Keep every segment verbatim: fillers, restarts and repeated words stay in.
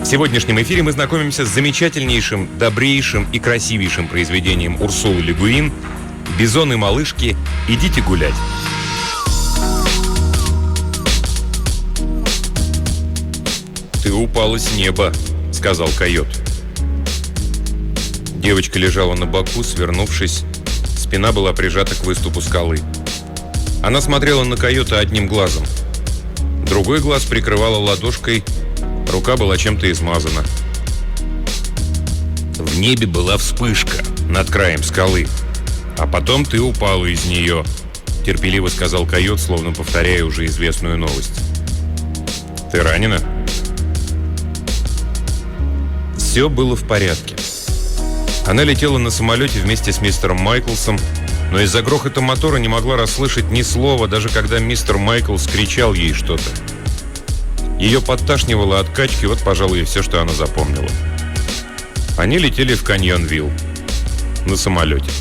сегодняшнем эфире мы знакомимся с замечательнейшим, добрейшим и красивейшим произведением Урсулы Ле Гуин «Бизон и малышки. Идите гулять». «Ты упала с неба», — сказал койот. Девочка лежала на боку, свернувшись. Спина была прижата к выступу скалы. Она смотрела на койота одним глазом. Другой глаз прикрывала ладошкой, рука была чем-то измазана. «В небе была вспышка над краем скалы, а потом ты упала из нее», — терпеливо сказал койот, словно повторяя уже известную новость. «Ты ранена?» Все было в порядке. Она летела на самолете вместе с мистером Майклсом, но из-за грохота мотора не могла расслышать ни слова, даже когда мистер Майклс кричал ей что-то. Ее подташнивало от качки, вот, пожалуй, и все, что она запомнила. Они летели в Каньон-Вилл на самолете.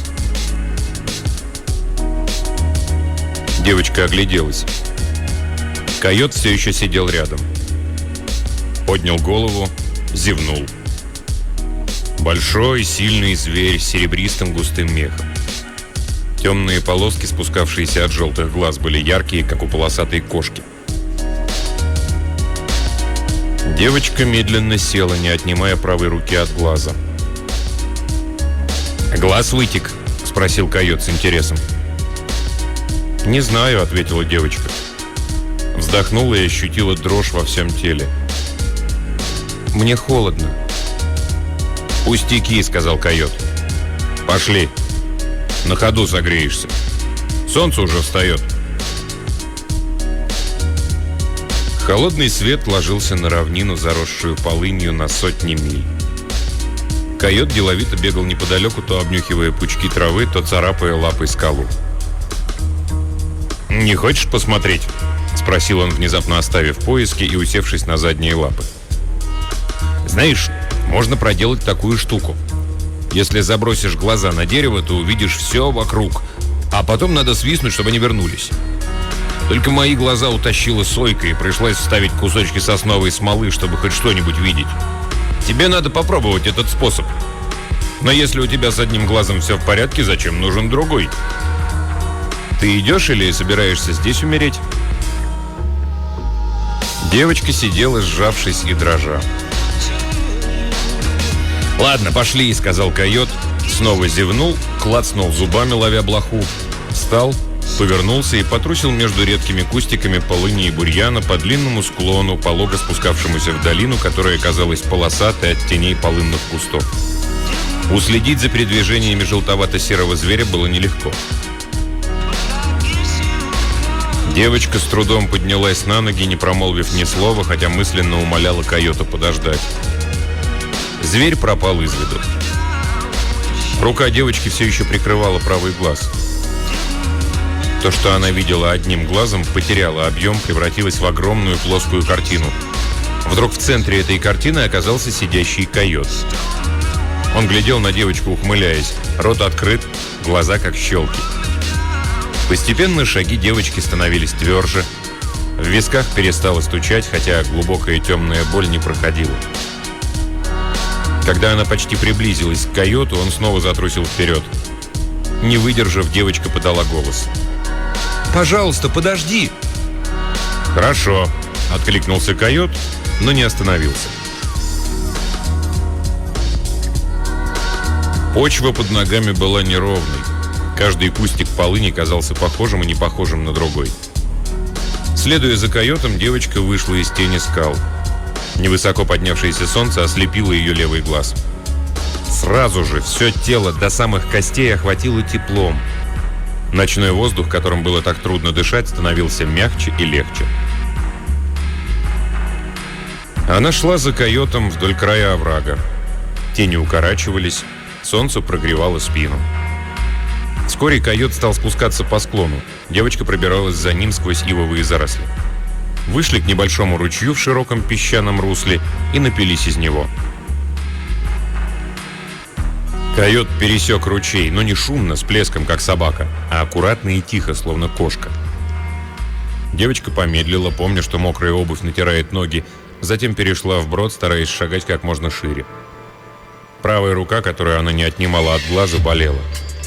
Девочка огляделась. Койот все еще сидел рядом. Поднял голову, зевнул. Большой, сильный зверь с серебристым густым мехом. Темные полоски, спускавшиеся от желтых глаз, были яркие, как у полосатой кошки. Девочка медленно села, не отнимая правой руки от глаза. «Глаз вытек?» — спросил койот с интересом. «Не знаю», — ответила девочка. Вздохнула и ощутила дрожь во всем теле. «Мне холодно». «Пустяки», — сказал койот. «Пошли. На ходу согреешься. Солнце уже встает». Холодный свет ложился на равнину, заросшую полынью на сотни миль. Койот деловито бегал неподалеку, то обнюхивая пучки травы, то царапая лапой скалу. «Не хочешь посмотреть?» — спросил он, внезапно оставив поиски и усевшись на задние лапы. «Знаешь, можно проделать такую штуку. Если забросишь глаза на дерево, то увидишь все вокруг, а потом надо свистнуть, чтобы они вернулись. Только мои глаза утащила сойка, и пришлось вставить кусочки сосновой смолы, чтобы хоть что-нибудь видеть. Тебе надо попробовать этот способ. Но если у тебя с одним глазом все в порядке, зачем нужен другой? Ты идешь или собираешься здесь умереть?» Девочка сидела, сжавшись и дрожа. «Ладно, пошли», — сказал койот, снова зевнул, клацнул зубами, ловя блоху, встал, повернулся и потрусил между редкими кустиками полыни и бурьяна по длинному склону, полого спускавшемуся в долину, которая казалась полосатой от теней полынных кустов. Уследить за передвижениями желтовато-серого зверя было нелегко. Девочка с трудом поднялась на ноги, не промолвив ни слова, хотя мысленно умоляла койота подождать. Зверь пропал из виду. Рука девочки все еще прикрывала правый глаз. То, что она видела одним глазом, потеряло объем, превратилось в огромную плоскую картину. Вдруг в центре этой картины оказался сидящий койот. Он глядел на девочку, ухмыляясь. Рот открыт, глаза как щелки. Постепенно шаги девочки становились тверже. В висках перестало стучать, хотя глубокая темная боль не проходила. Когда она почти приблизилась к койоту, он снова затрусил вперед. Не выдержав, девочка подала голос. «Пожалуйста, подожди!» «Хорошо», — откликнулся койот, но не остановился. Почва под ногами была неровной. Каждый кустик полыни казался похожим и не похожим на другой. Следуя за койотом, девочка вышла из тени скал. Невысоко поднявшееся солнце ослепило ее левый глаз. Сразу же все тело до самых костей охватило теплом. Ночной воздух, которым было так трудно дышать, становился мягче и легче. Она шла за койотом вдоль края оврага. Тени укорачивались, солнце прогревало спину. Вскоре койот стал спускаться по склону. Девочка пробиралась за ним сквозь ивовые заросли. Вышли к небольшому ручью в широком песчаном русле и напились из него. Койот пересек ручей, но не шумно, с плеском, как собака, а аккуратно и тихо, словно кошка. Девочка помедлила, помня, что мокрая обувь натирает ноги, затем перешла вброд, стараясь шагать как можно шире. Правая рука, которую она не отнимала от глаза, болела.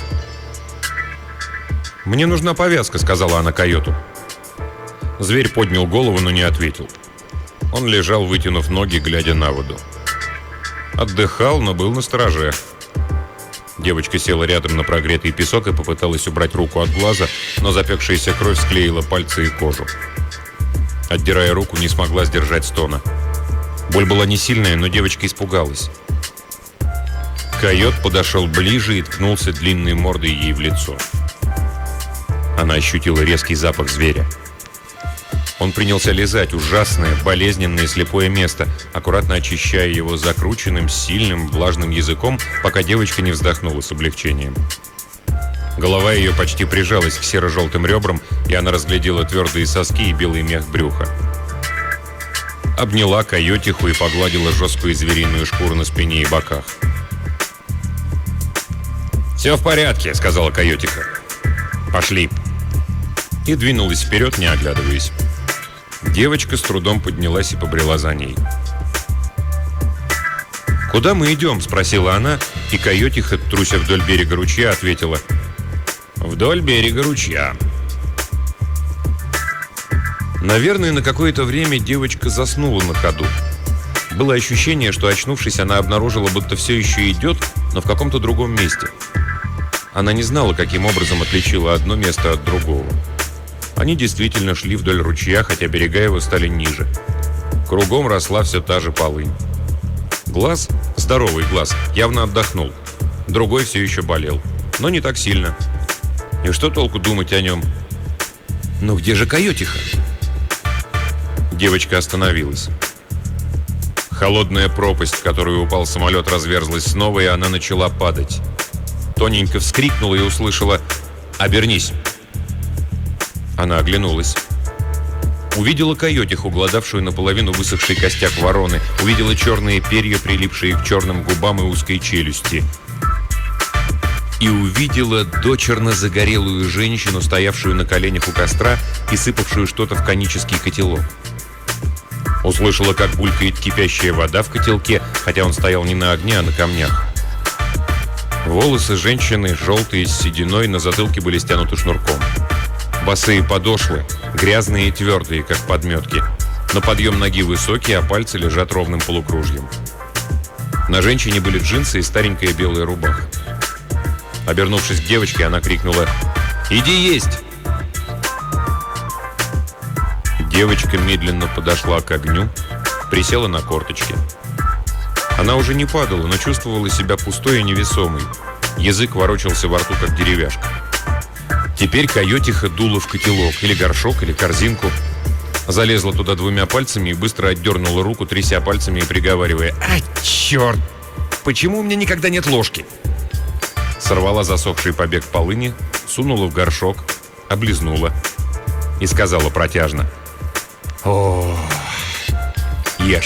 «Мне нужна повязка», — сказала она койоту. Зверь поднял голову, но не ответил. Он лежал, вытянув ноги, глядя на воду. Отдыхал, но был настороже. Девочка села рядом на прогретый песок и попыталась убрать руку от глаза, но запекшаяся кровь склеила пальцы и кожу. Отдирая руку, не смогла сдержать стона. Боль была не сильная, но девочка испугалась. Койот подошел ближе и ткнулся длинной мордой ей в лицо. Она ощутила резкий запах зверя. Он принялся лизать ужасное, болезненное слепое место, аккуратно очищая его закрученным, сильным, влажным языком, пока девочка не вздохнула с облегчением. Голова ее почти прижалась к серо-желтым ребрам, и она разглядела твердые соски и белый мех брюха. Обняла койотиху и погладила жесткую звериную шкуру на спине и боках. «Все в порядке», — сказала койотиха. «Пошли». И двинулась вперед, не оглядываясь. Девочка с трудом поднялась и побрела за ней. «Куда мы идем?» — спросила она, и койотиха, труся вдоль берега ручья, ответила: «Вдоль берега ручья». Наверное, на какое-то время девочка заснула на ходу. Было ощущение, что, очнувшись, она обнаружила, будто все еще идет, но в каком-то другом месте. Она не знала, каким образом отличила одно место от другого. Они действительно шли вдоль ручья, хотя берега его стали ниже. Кругом росла все та же полынь. Глаз, здоровый глаз, явно отдохнул. Другой все еще болел, но не так сильно. И что толку думать о нем? «Ну где же койотиха?» Девочка остановилась. Холодная пропасть, в которую упал самолет, разверзлась снова, и она начала падать. Тоненько вскрикнула и услышала: «Обернись!» Она оглянулась. Увидела койотиху, гладавшую наполовину высохший костяк вороны. Увидела черные перья, прилипшие к черным губам и узкой челюсти. И увидела дочерно загорелую женщину, стоявшую на коленях у костра и сыпавшую что-то в конический котелок. Услышала, как булькает кипящая вода в котелке, хотя он стоял не на огне, а на камнях. Волосы женщины, желтые, с сединой, на затылке были стянуты шнурком. Босые подошвы, грязные и твердые, как подметки. На подъем ноги высокие, а пальцы лежат ровным полукружьем. На женщине были джинсы и старенькая белая рубаха. Обернувшись к девочке, она крикнула: «Иди есть!» Девочка медленно подошла к огню, присела на корточки. Она уже не падала, но чувствовала себя пустой и невесомой. Язык ворочался во рту, как деревяшка. Теперь койотиха дула в котелок, или горшок, или корзинку. Залезла туда двумя пальцами и быстро отдернула руку, тряся пальцами и приговаривая: «А, черт! Почему у меня никогда нет ложки?» Сорвала засохший побег полыни, сунула в горшок, облизнула и сказала протяжно: «О, ешь».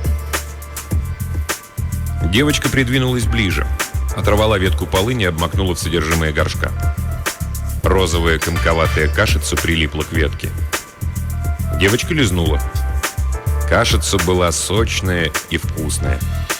Девочка придвинулась ближе, оторвала ветку полыни и обмакнула в содержимое горшка. Розовая комковатая кашица прилипла к ветке. Девочка лизнула. Кашица была сочная и вкусная.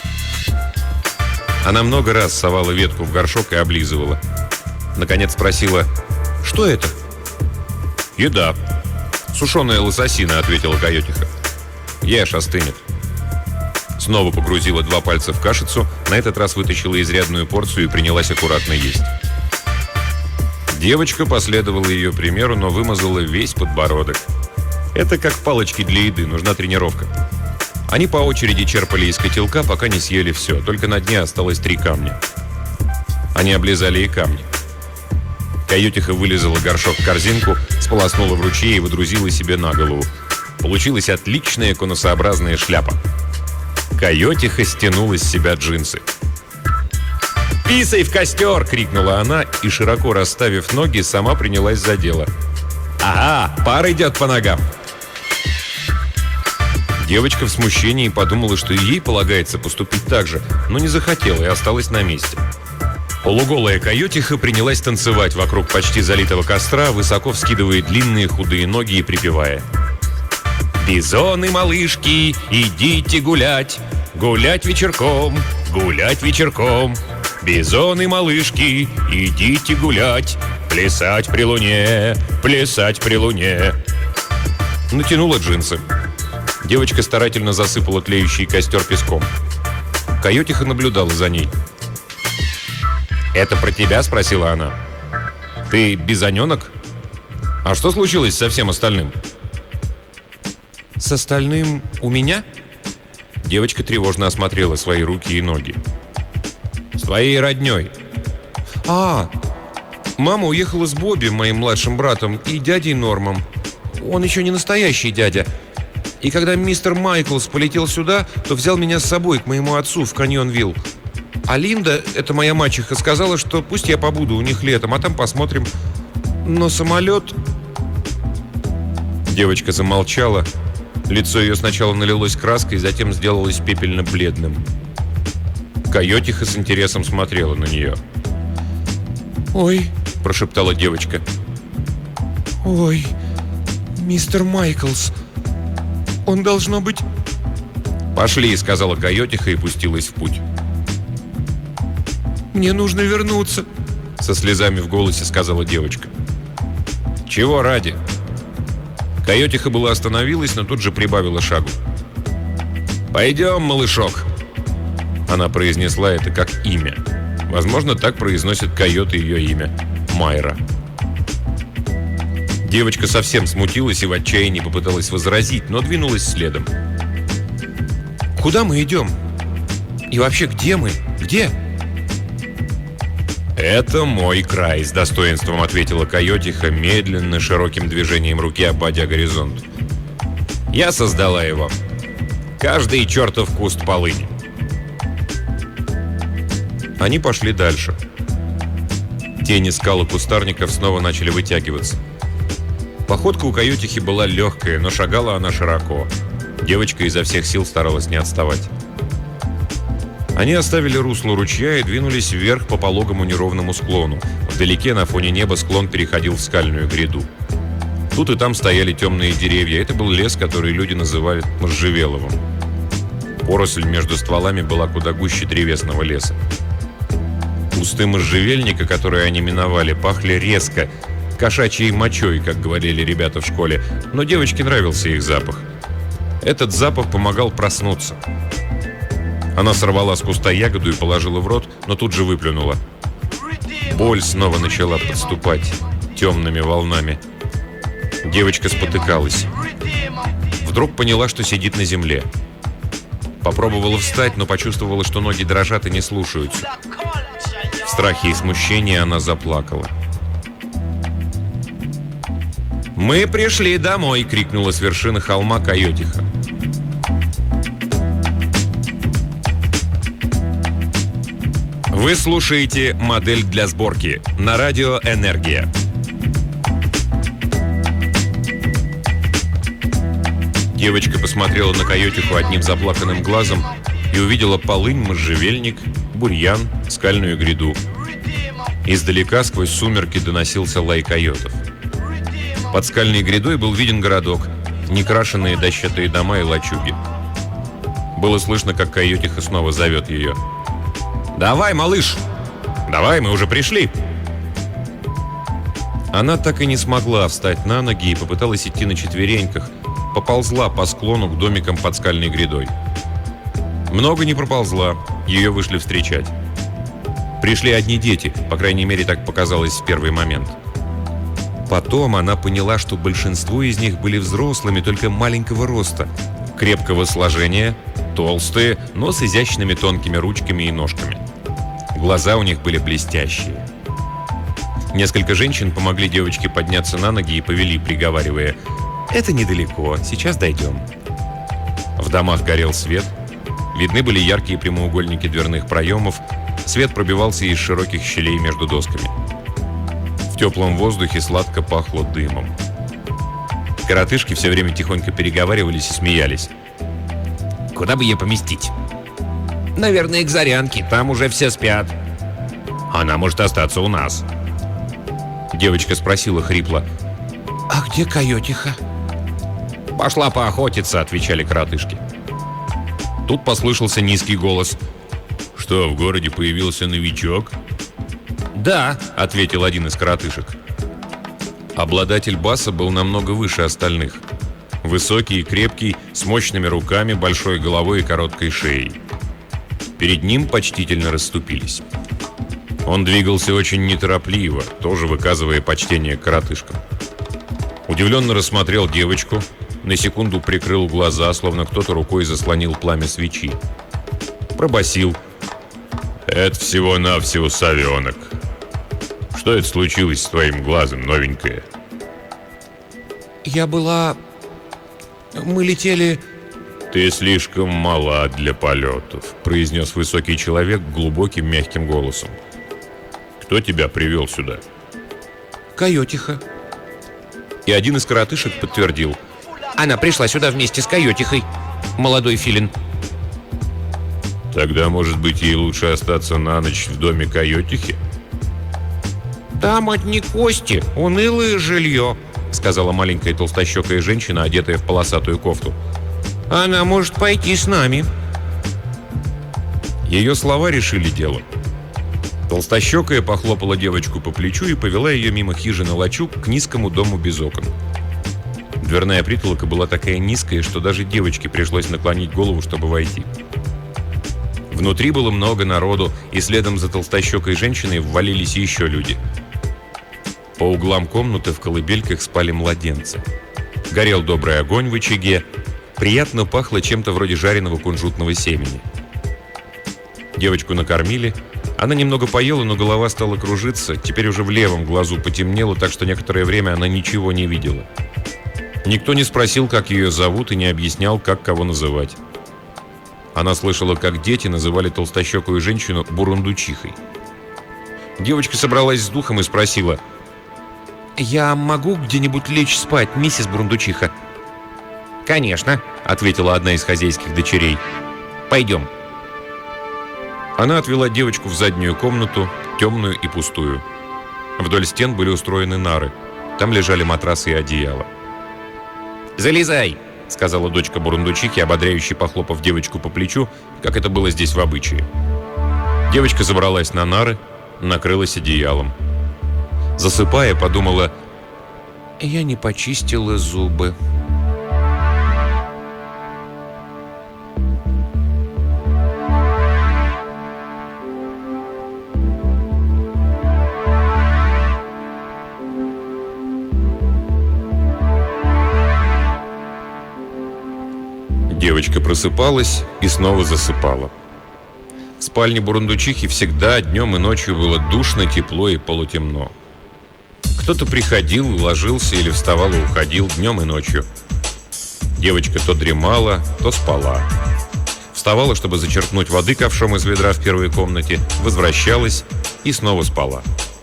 Она много раз совала ветку в горшок и облизывала. Наконец спросила: «Что это?» «Еда. Сушеная лососина», — ответила койотиха. «Ешь, остынет». Снова погрузила два пальца в кашицу, на этот раз вытащила изрядную порцию и принялась аккуратно есть. Девочка последовала ее примеру, но вымазала весь подбородок. Это как палочки для еды, нужна тренировка. Они по очереди черпали из котелка, пока не съели все, только на дне осталось три камня. Они облизали и камни. Койотиха вылезала горшок в корзинку, сполоснула в ручье и водрузила себе на голову. Получилась отличная конусообразная шляпа. Койотиха стянула с себя джинсы. «Писай в костер!» — крикнула она и, широко расставив ноги, сама принялась за дело. «Ага, пар идет по ногам!» Девочка в смущении подумала, что и ей полагается поступить так же, но не захотела и осталась на месте. Полуголая койотиха принялась танцевать вокруг почти залитого костра, высоко вскидывая длинные худые ноги и припевая. Бизоны, малышки, идите гулять, гулять вечерком, гулять вечерком. Бизоны, малышки, идите гулять, плясать при луне, плясать при луне. Натянула джинсы. Девочка старательно засыпала тлеющий костер песком. Койотиха наблюдала за ней. «Это про тебя?» – спросила она. «Ты бизоненок? А что случилось со всем остальным?» «С остальным у меня?» Девочка тревожно осмотрела свои руки и ноги. «С твоей родней». «А, мама уехала с Бобби, моим младшим братом, и дядей Нормом. Он еще не настоящий дядя. И когда мистер Майклс полетел сюда, то взял меня с собой к моему отцу в Каньон-Вилл. А Линда, это моя мачеха, сказала, что пусть я побуду у них летом, а там посмотрим. Но самолет...» Девочка замолчала. Лицо ее сначала налилось краской, затем сделалось пепельно-бледным. Койотиха с интересом смотрела на нее. «Ой», – прошептала девочка. «Ой, мистер Майклс, он должно быть...» «Пошли», – сказала Койотиха и пустилась в путь. «Мне нужно вернуться», – со слезами в голосе сказала девочка. «Чего ради?» Койотиха была остановилась, но тут же прибавила шагу. «Пойдем, малышок». Она произнесла это как имя. Возможно, так произносит койоты ее имя – Майра. Девочка совсем смутилась и в отчаянии попыталась возразить, но двинулась следом. «Куда мы идем? И вообще, где мы? Где?» «Это мой край», – с достоинством ответила Койотиха, медленно, широким движением руки обводя горизонт. «Я создала его. Каждый чертов куст полыни». Они пошли дальше. Тени скал и кустарников снова начали вытягиваться. Походка у Койотихи была легкая, но шагала она широко. Девочка изо всех сил старалась не отставать. Они оставили русло ручья и двинулись вверх по пологому неровному склону. Вдалеке на фоне неба склон переходил в скальную гряду. Тут и там стояли темные деревья. Это был лес, который люди называли можжевеловым. Поросль между стволами была куда гуще древесного леса. Кусты можжевельника, которые они миновали, пахли резко, кошачьей мочой, как говорили ребята в школе, но девочке нравился их запах. Этот запах помогал проснуться. Она сорвала с куста ягоду и положила в рот, но тут же выплюнула. Боль снова начала подступать темными волнами. Девочка спотыкалась. Вдруг поняла, что сидит на земле. Попробовала встать, но почувствовала, что ноги дрожат и не слушаются. В страхе и смущении она заплакала. «Мы пришли домой!» — крикнула с вершины холма Койотиха. Вы слушаете «Модель для сборки» на радио «Энергия». Девочка посмотрела на Койотиху одним заплаканным глазом и увидела полынь, можжевельник, бурьян, скальную гряду. Издалека сквозь сумерки доносился лай койотов. Под скальной грядой был виден городок, некрашенные дощатые дома и лачуги. Было слышно, как Койотиха снова зовет ее. «Давай, малыш! Давай, мы уже пришли!» Она так и не смогла встать на ноги и попыталась идти на четвереньках, поползла по склону к домикам под скальной грядой. Много не проползла, ее вышли встречать. Пришли одни дети, по крайней мере, так показалось в первый момент. Потом она поняла, что большинство из них были взрослыми, только маленького роста, крепкого сложения, толстые, но с изящными тонкими ручками и ножками. Глаза у них были блестящие. Несколько женщин помогли девочке подняться на ноги и повели, приговаривая: «Это недалеко, сейчас дойдем». В домах горел свет. Видны были яркие прямоугольники дверных проемов. Свет пробивался из широких щелей между досками. В теплом воздухе сладко пахло дымом. Коротышки все время тихонько переговаривались и смеялись. «Куда бы ее поместить?» «Наверное, к Зарянке, там уже все спят». «Она может остаться у нас». Девочка спросила хрипло: «А где Койотиха?» «Пошла поохотиться», — отвечали коротышки. Тут послышался низкий голос. «Что, в городе появился новичок?» «Да», — ответил один из коротышек. Обладатель баса был намного выше остальных. Высокий и крепкий, с мощными руками, большой головой и короткой шеей. Перед ним почтительно расступились. Он двигался очень неторопливо, тоже выказывая почтение к коротышкам. Удивленно рассмотрел девочку, на секунду прикрыл глаза, словно кто-то рукой заслонил пламя свечи. Пробасил: «Это всего-навсего совенок. Что это случилось с твоим глазом, новенькая?» «Я была... Мы летели...» «Ты слишком мала для полетов», — произнес высокий человек глубоким мягким голосом. «Кто тебя привел сюда?» «Койотиха». И один из коротышек подтвердил: «Она пришла сюда вместе с Койотихой, молодой филин». «Тогда, может быть, ей лучше остаться на ночь в доме Койотихи?» «Там одни кости, унылое жилье», — сказала маленькая толстощекая женщина, одетая в полосатую кофту. «Она может пойти с нами». Ее слова решили дело. Толстощекая похлопала девочку по плечу и повела ее мимо хижины лачуг к низкому дому без окон. Дверная притолока была такая низкая, что даже девочке пришлось наклонить голову, чтобы войти. Внутри было много народу, и следом за толстощекой женщиной ввалились еще люди. По углам комнаты в колыбельках спали младенцы. Горел добрый огонь в очаге, приятно пахло чем-то вроде жареного кунжутного семени. Девочку накормили. Она немного поела, но голова стала кружиться. Теперь уже в левом глазу потемнело, так что некоторое время она ничего не видела. Никто не спросил, как ее зовут, и не объяснял, как кого называть. Она слышала, как дети называли толстощекую женщину бурундучихой. Девочка собралась с духом и спросила: «Я могу где-нибудь лечь спать, миссис Бурундучиха?» «Конечно», — ответила одна из хозяйских дочерей. «Пойдем». Она отвела девочку в заднюю комнату, темную и пустую. Вдоль стен были устроены нары. Там лежали матрасы и одеяла. «Залезай», — сказала дочка бурундучихи, ободряюще похлопав девочку по плечу, как это было здесь в обычае. Девочка забралась на нары, накрылась одеялом. Засыпая, подумала: «Я не почистила зубы». Девочка просыпалась и снова засыпала. В спальне бурундучихи всегда днем и ночью было душно, тепло и полутемно. Кто-то приходил и ложился или вставал и уходил днем и ночью. Девочка то дремала, то спала. Вставала, чтобы зачерпнуть воды ковшом из ведра в первой комнате, возвращалась и снова спала.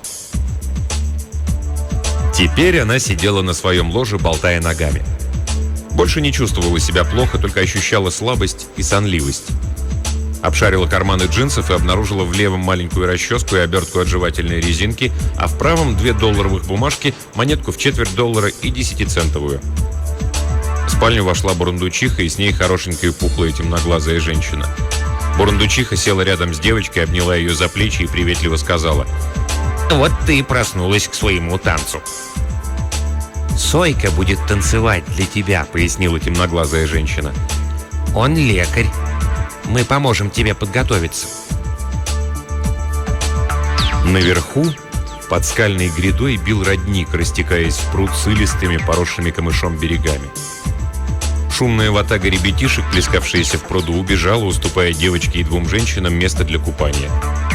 Теперь она сидела на своем ложе, болтая ногами. Больше не чувствовала себя плохо, только ощущала слабость и сонливость. Обшарила карманы джинсов и обнаружила в левом маленькую расческу и обертку от жевательной резинки, а в правом две долларовых бумажки, монетку в четверть доллара и десятицентовую. В спальню вошла бурундучиха, и с ней хорошенькая пухлая темноглазая женщина. Бурундучиха села рядом с девочкой, обняла ее за плечи и приветливо сказала: «Вот ты и проснулась к своему танцу». «Сойка будет танцевать для тебя», — пояснила темноглазая женщина. «Он лекарь. Мы поможем тебе подготовиться». Наверху под скальной грядой бил родник, растекаясь в пруд с илистыми, поросшими камышом берегами. Шумная ватага ребятишек, плескавшаяся в пруду, убежала, уступая девочке и двум женщинам место для купания.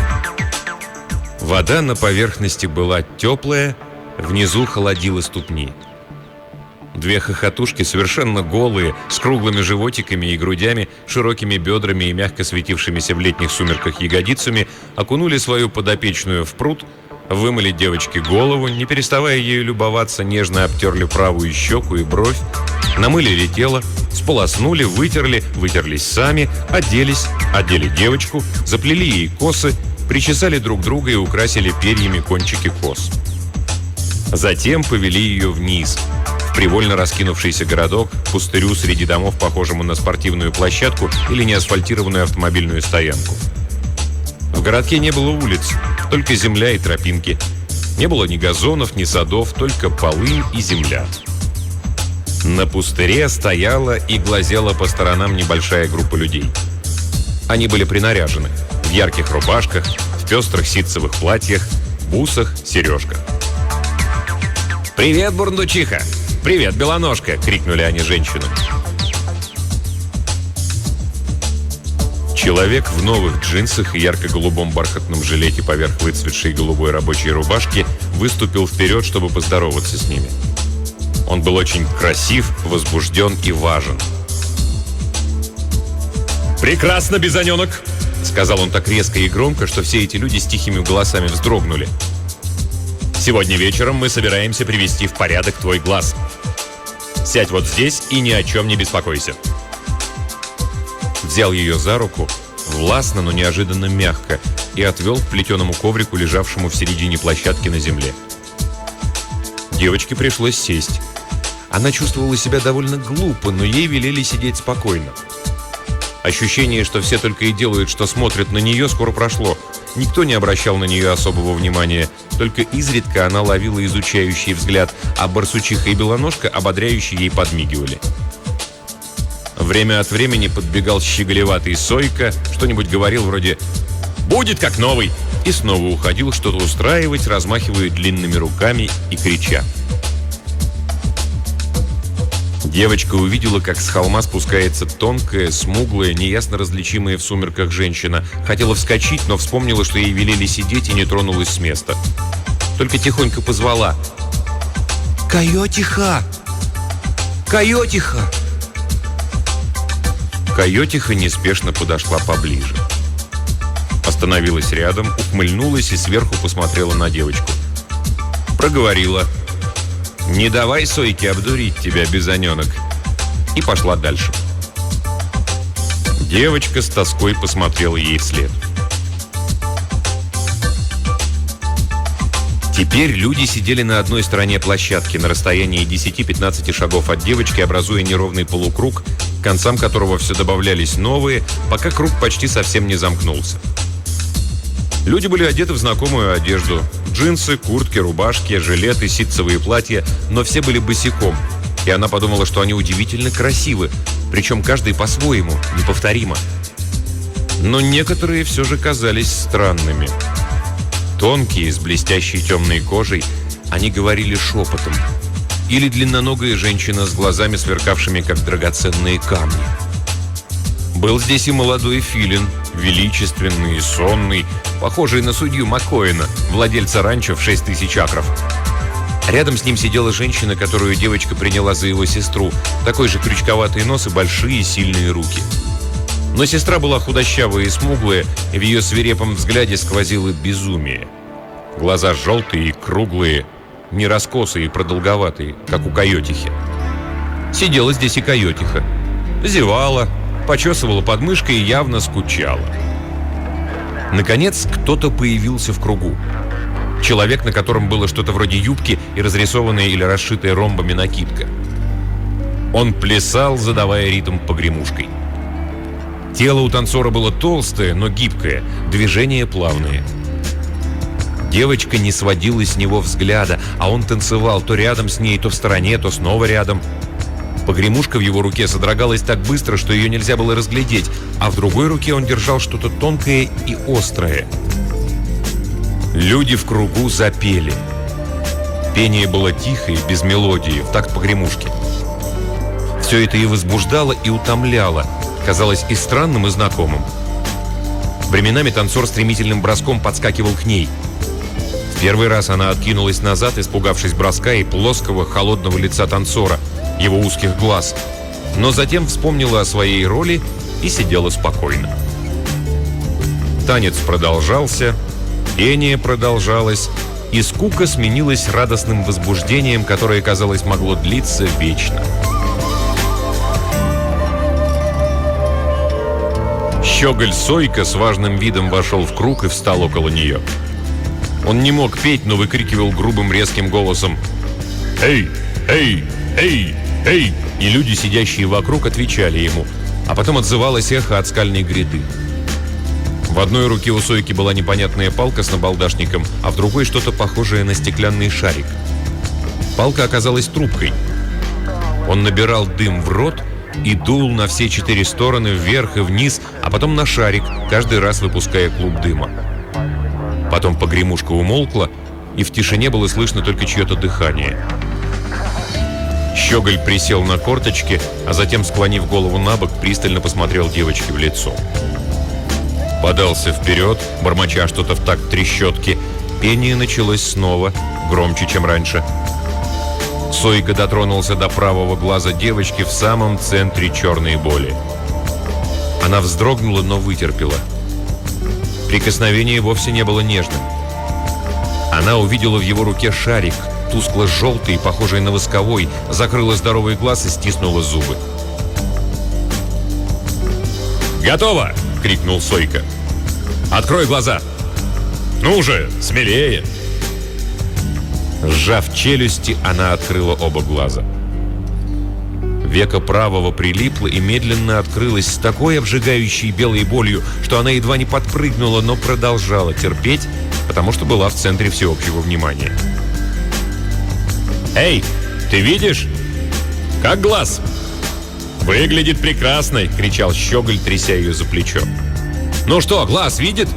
Вода на поверхности была теплая, внизу холодила ступни. Две хохотушки, совершенно голые, с круглыми животиками и грудями, широкими бедрами и мягко светившимися в летних сумерках ягодицами, окунули свою подопечную в пруд, вымыли девочке голову, не переставая ею любоваться, нежно обтерли правую щеку и бровь, намылили тело, сполоснули, вытерли, вытерлись сами, оделись, одели девочку, заплели ей косы, причесали друг друга и украсили перьями кончики кос. Затем повели ее вниз, в привольно раскинувшийся городок, пустырю среди домов, похожему на спортивную площадку или неасфальтированную автомобильную стоянку. В городке не было улиц, только земля и тропинки. Не было ни газонов, ни садов, только полынь и земля. На пустыре стояла и глазела по сторонам небольшая группа людей. Они были принаряжены в ярких рубашках, в пестрых ситцевых платьях, бусах, сережках. «Привет, бурундучиха! Привет, белоножка!» — крикнули они женщинам. Человек в новых джинсах и ярко-голубом бархатном жилете поверх выцветшей голубой рабочей рубашки выступил вперед, чтобы поздороваться с ними. Он был очень красив, возбужден и важен. «Прекрасно, бизоненок!» — сказал он так резко и громко, что все эти люди с тихими голосами вздрогнули. «Сегодня вечером мы собираемся привести в порядок твой глаз. Сядь вот здесь и ни о чем не беспокойся». Взял ее за руку, властно, но неожиданно мягко, и отвел к плетеному коврику, лежавшему в середине площадки на земле. Девочке пришлось сесть. Она чувствовала себя довольно глупо, но ей велели сидеть спокойно. Ощущение, что все только и делают, что смотрят на нее, скоро прошло. Никто не обращал на нее особого внимания, только изредка она ловила изучающий взгляд, а барсучиха и белоножка ободряюще ей подмигивали. Время от времени подбегал щеголеватый Сойка, что-нибудь говорил вроде «Будет как новый!» и снова уходил что-то устраивать, размахивая длинными руками и крича. Девочка увидела, как с холма спускается тонкая, смуглая, неясно различимая в сумерках женщина. Хотела вскочить, но вспомнила, что ей велели сидеть, и не тронулась с места. Только тихонько позвала: «Койотиха! Койотиха!» Койотиха неспешно подошла поближе. Остановилась рядом, ухмыльнулась и сверху посмотрела на девочку. Проговорила: «Не давай Сойке обдурить тебя, бизоненок», и пошла дальше. Девочка с тоской посмотрела ей вслед. Теперь люди сидели на одной стороне площадки, на расстоянии десяти-пятнадцати шагов от девочки, образуя неровный полукруг, к концам которого все добавлялись новые, пока круг почти совсем не замкнулся. Люди были одеты в знакомую одежду: джинсы, куртки, рубашки, жилеты, ситцевые платья, но все были босиком, и она подумала, что они удивительно красивы, причем каждый по-своему, неповторимо. Но некоторые все же казались странными. Тонкие, с блестящей темной кожей, они говорили шепотом. Или длинноногая женщина с глазами, сверкавшими, как драгоценные камни. Был здесь и молодой филин, величественный и сонный, похожий на судью Маккоэна, владельца ранчо в шесть тысяч акров. Рядом с ним сидела женщина, которую девочка приняла за его сестру, такой же крючковатый нос и большие сильные руки. Но сестра была худощавая и смуглая, и в ее свирепом взгляде сквозило безумие. Глаза желтые и круглые, не раскосые и продолговатые, как у койотихи. Сидела здесь и койотиха. Зевала, почесывала подмышкой и явно скучала. Наконец, кто-то появился в кругу. Человек, на котором было что-то вроде юбки и разрисованная или расшитая ромбами накидка. Он плясал, задавая ритм погремушкой. Тело у танцора было толстое, но гибкое, движения плавные. Девочка не сводила с него взгляда, а он танцевал то рядом с ней, то в стороне, то снова рядом. Погремушка в его руке содрогалась так быстро, что ее нельзя было разглядеть, а в другой руке он держал что-то тонкое и острое. Люди в кругу запели. Пение было тихое, без мелодии, в такт погремушки. Все это и возбуждало, и утомляло, казалось и странным, и знакомым. Временами танцор стремительным броском подскакивал к ней. В первый раз она откинулась назад, испугавшись броска и плоского, холодного лица танцора, его узких глаз, но затем вспомнила о своей роли и сидела спокойно. Танец продолжался, пение продолжалось, и скука сменилась радостным возбуждением, которое, казалось, могло длиться вечно. Щеголь Сойка с важным видом вошел в круг и встал около нее. Он не мог петь, но выкрикивал грубым резким голосом: «Эй! Эй! «Эй! Эй!» И люди, сидящие вокруг, отвечали ему. А потом отзывалось эхо от скальной гряды. В одной руке у Сойки была непонятная палка с набалдашником, а в другой что-то похожее на стеклянный шарик. Палка оказалась трубкой. Он набирал дым в рот и дул на все четыре стороны, вверх и вниз, а потом на шарик, каждый раз выпуская клуб дыма. Потом погремушка умолкла, и в тишине было слышно только чье-то дыхание. Щеголь присел на корточки, а затем, склонив голову на бок, пристально посмотрел девочке в лицо. Подался вперед, бормоча что-то в такт трещотки. Пение началось снова, громче, чем раньше. Сойка дотронулся до правого глаза девочки в самом центре черной боли. Она вздрогнула, но вытерпела. Прикосновение вовсе не было нежным. Она увидела в его руке шарик, тускло-желтый, похожий на восковой, закрыла здоровый глаз и стиснула зубы. «Готово!» — крикнул Сойка. «Открой глаза! Ну же, смелее!» Сжав челюсти, она открыла оба глаза. Веко правого прилипло и медленно открылось с такой обжигающей белой болью, что она едва не подпрыгнула, но продолжала терпеть, потому что была в центре всеобщего внимания. «Эй, ты видишь? Как глаз?» «Выглядит прекрасно!» — кричал Щеголь, тряся ее за плечо. «Ну что, глаз видит?»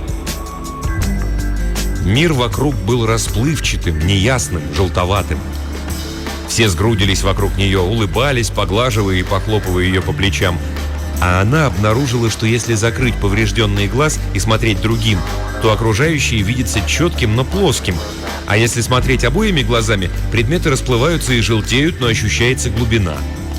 Мир вокруг был расплывчатым, неясным, желтоватым. Все сгрудились вокруг нее, улыбались, поглаживая и похлопывая ее по плечам. А она обнаружила, что если закрыть поврежденный глаз и смотреть другим, то окружающее видится четким, но плоским. А если смотреть обоими глазами, предметы расплываются и желтеют, но ощущается глубина.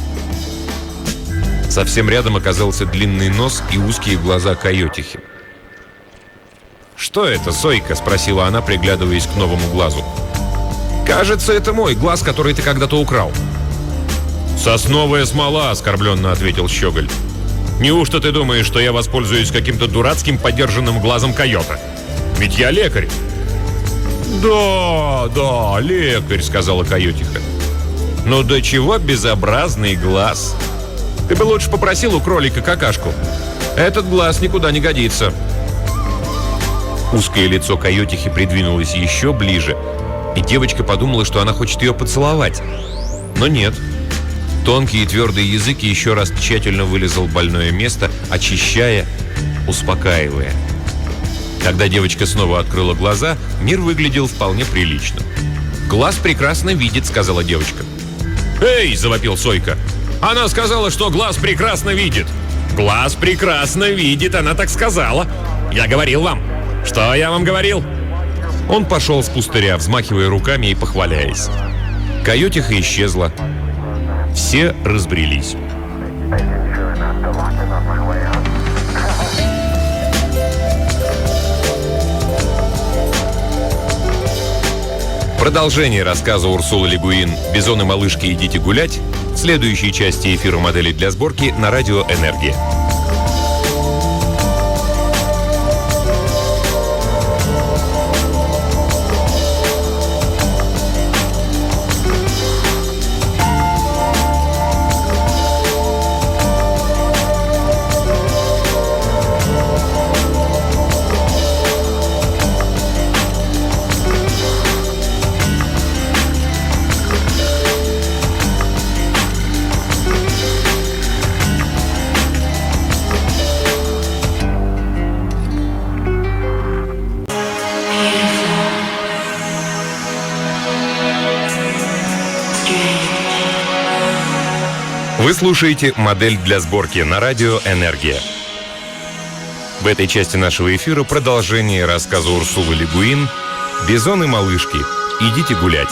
Совсем рядом оказался длинный нос и узкие глаза койотихи. «Что это, Сойка?» — спросила она, приглядываясь к новому глазу. «Кажется, это мой глаз, который ты когда-то украл». «Сосновая смола», — оскорбленно ответил Щеголь. «Неужто ты думаешь, что я воспользуюсь каким-то дурацким подержанным глазом койота? Ведь я лекарь». «Да, да, лекарь», — сказала койотиха. «Ну до чего безобразный глаз? Ты бы лучше попросил у кролика какашку. Этот глаз никуда не годится». Узкое лицо койотихи придвинулось еще ближе, и девочка подумала, что она хочет ее поцеловать. Но нет. Тонкий и твердый язык еще раз тщательно вылизал больное место, очищая, успокаивая. Когда девочка снова открыла глаза, мир выглядел вполне прилично. «Глаз прекрасно видит», — сказала девочка. «Эй!» — завопил Сойка. «Она сказала, что глаз прекрасно видит!» «Глаз прекрасно видит, она так сказала! Я говорил вам! Что я вам говорил?» Он пошел с пустыря, взмахивая руками и похваляясь. Койотиха исчезла. Все разбрелись. Продолжение рассказа Урсулы Ле Гуин «Бизон и малышки, идите гулять» в следующей части эфира «Модели для сборки» на радио «Энергия». Вы слушаете «Модель для сборки» на радио «Энергия». В этой части нашего эфира продолжение рассказа Урсулы Ле Гуин «Бизон и малышки, идите гулять».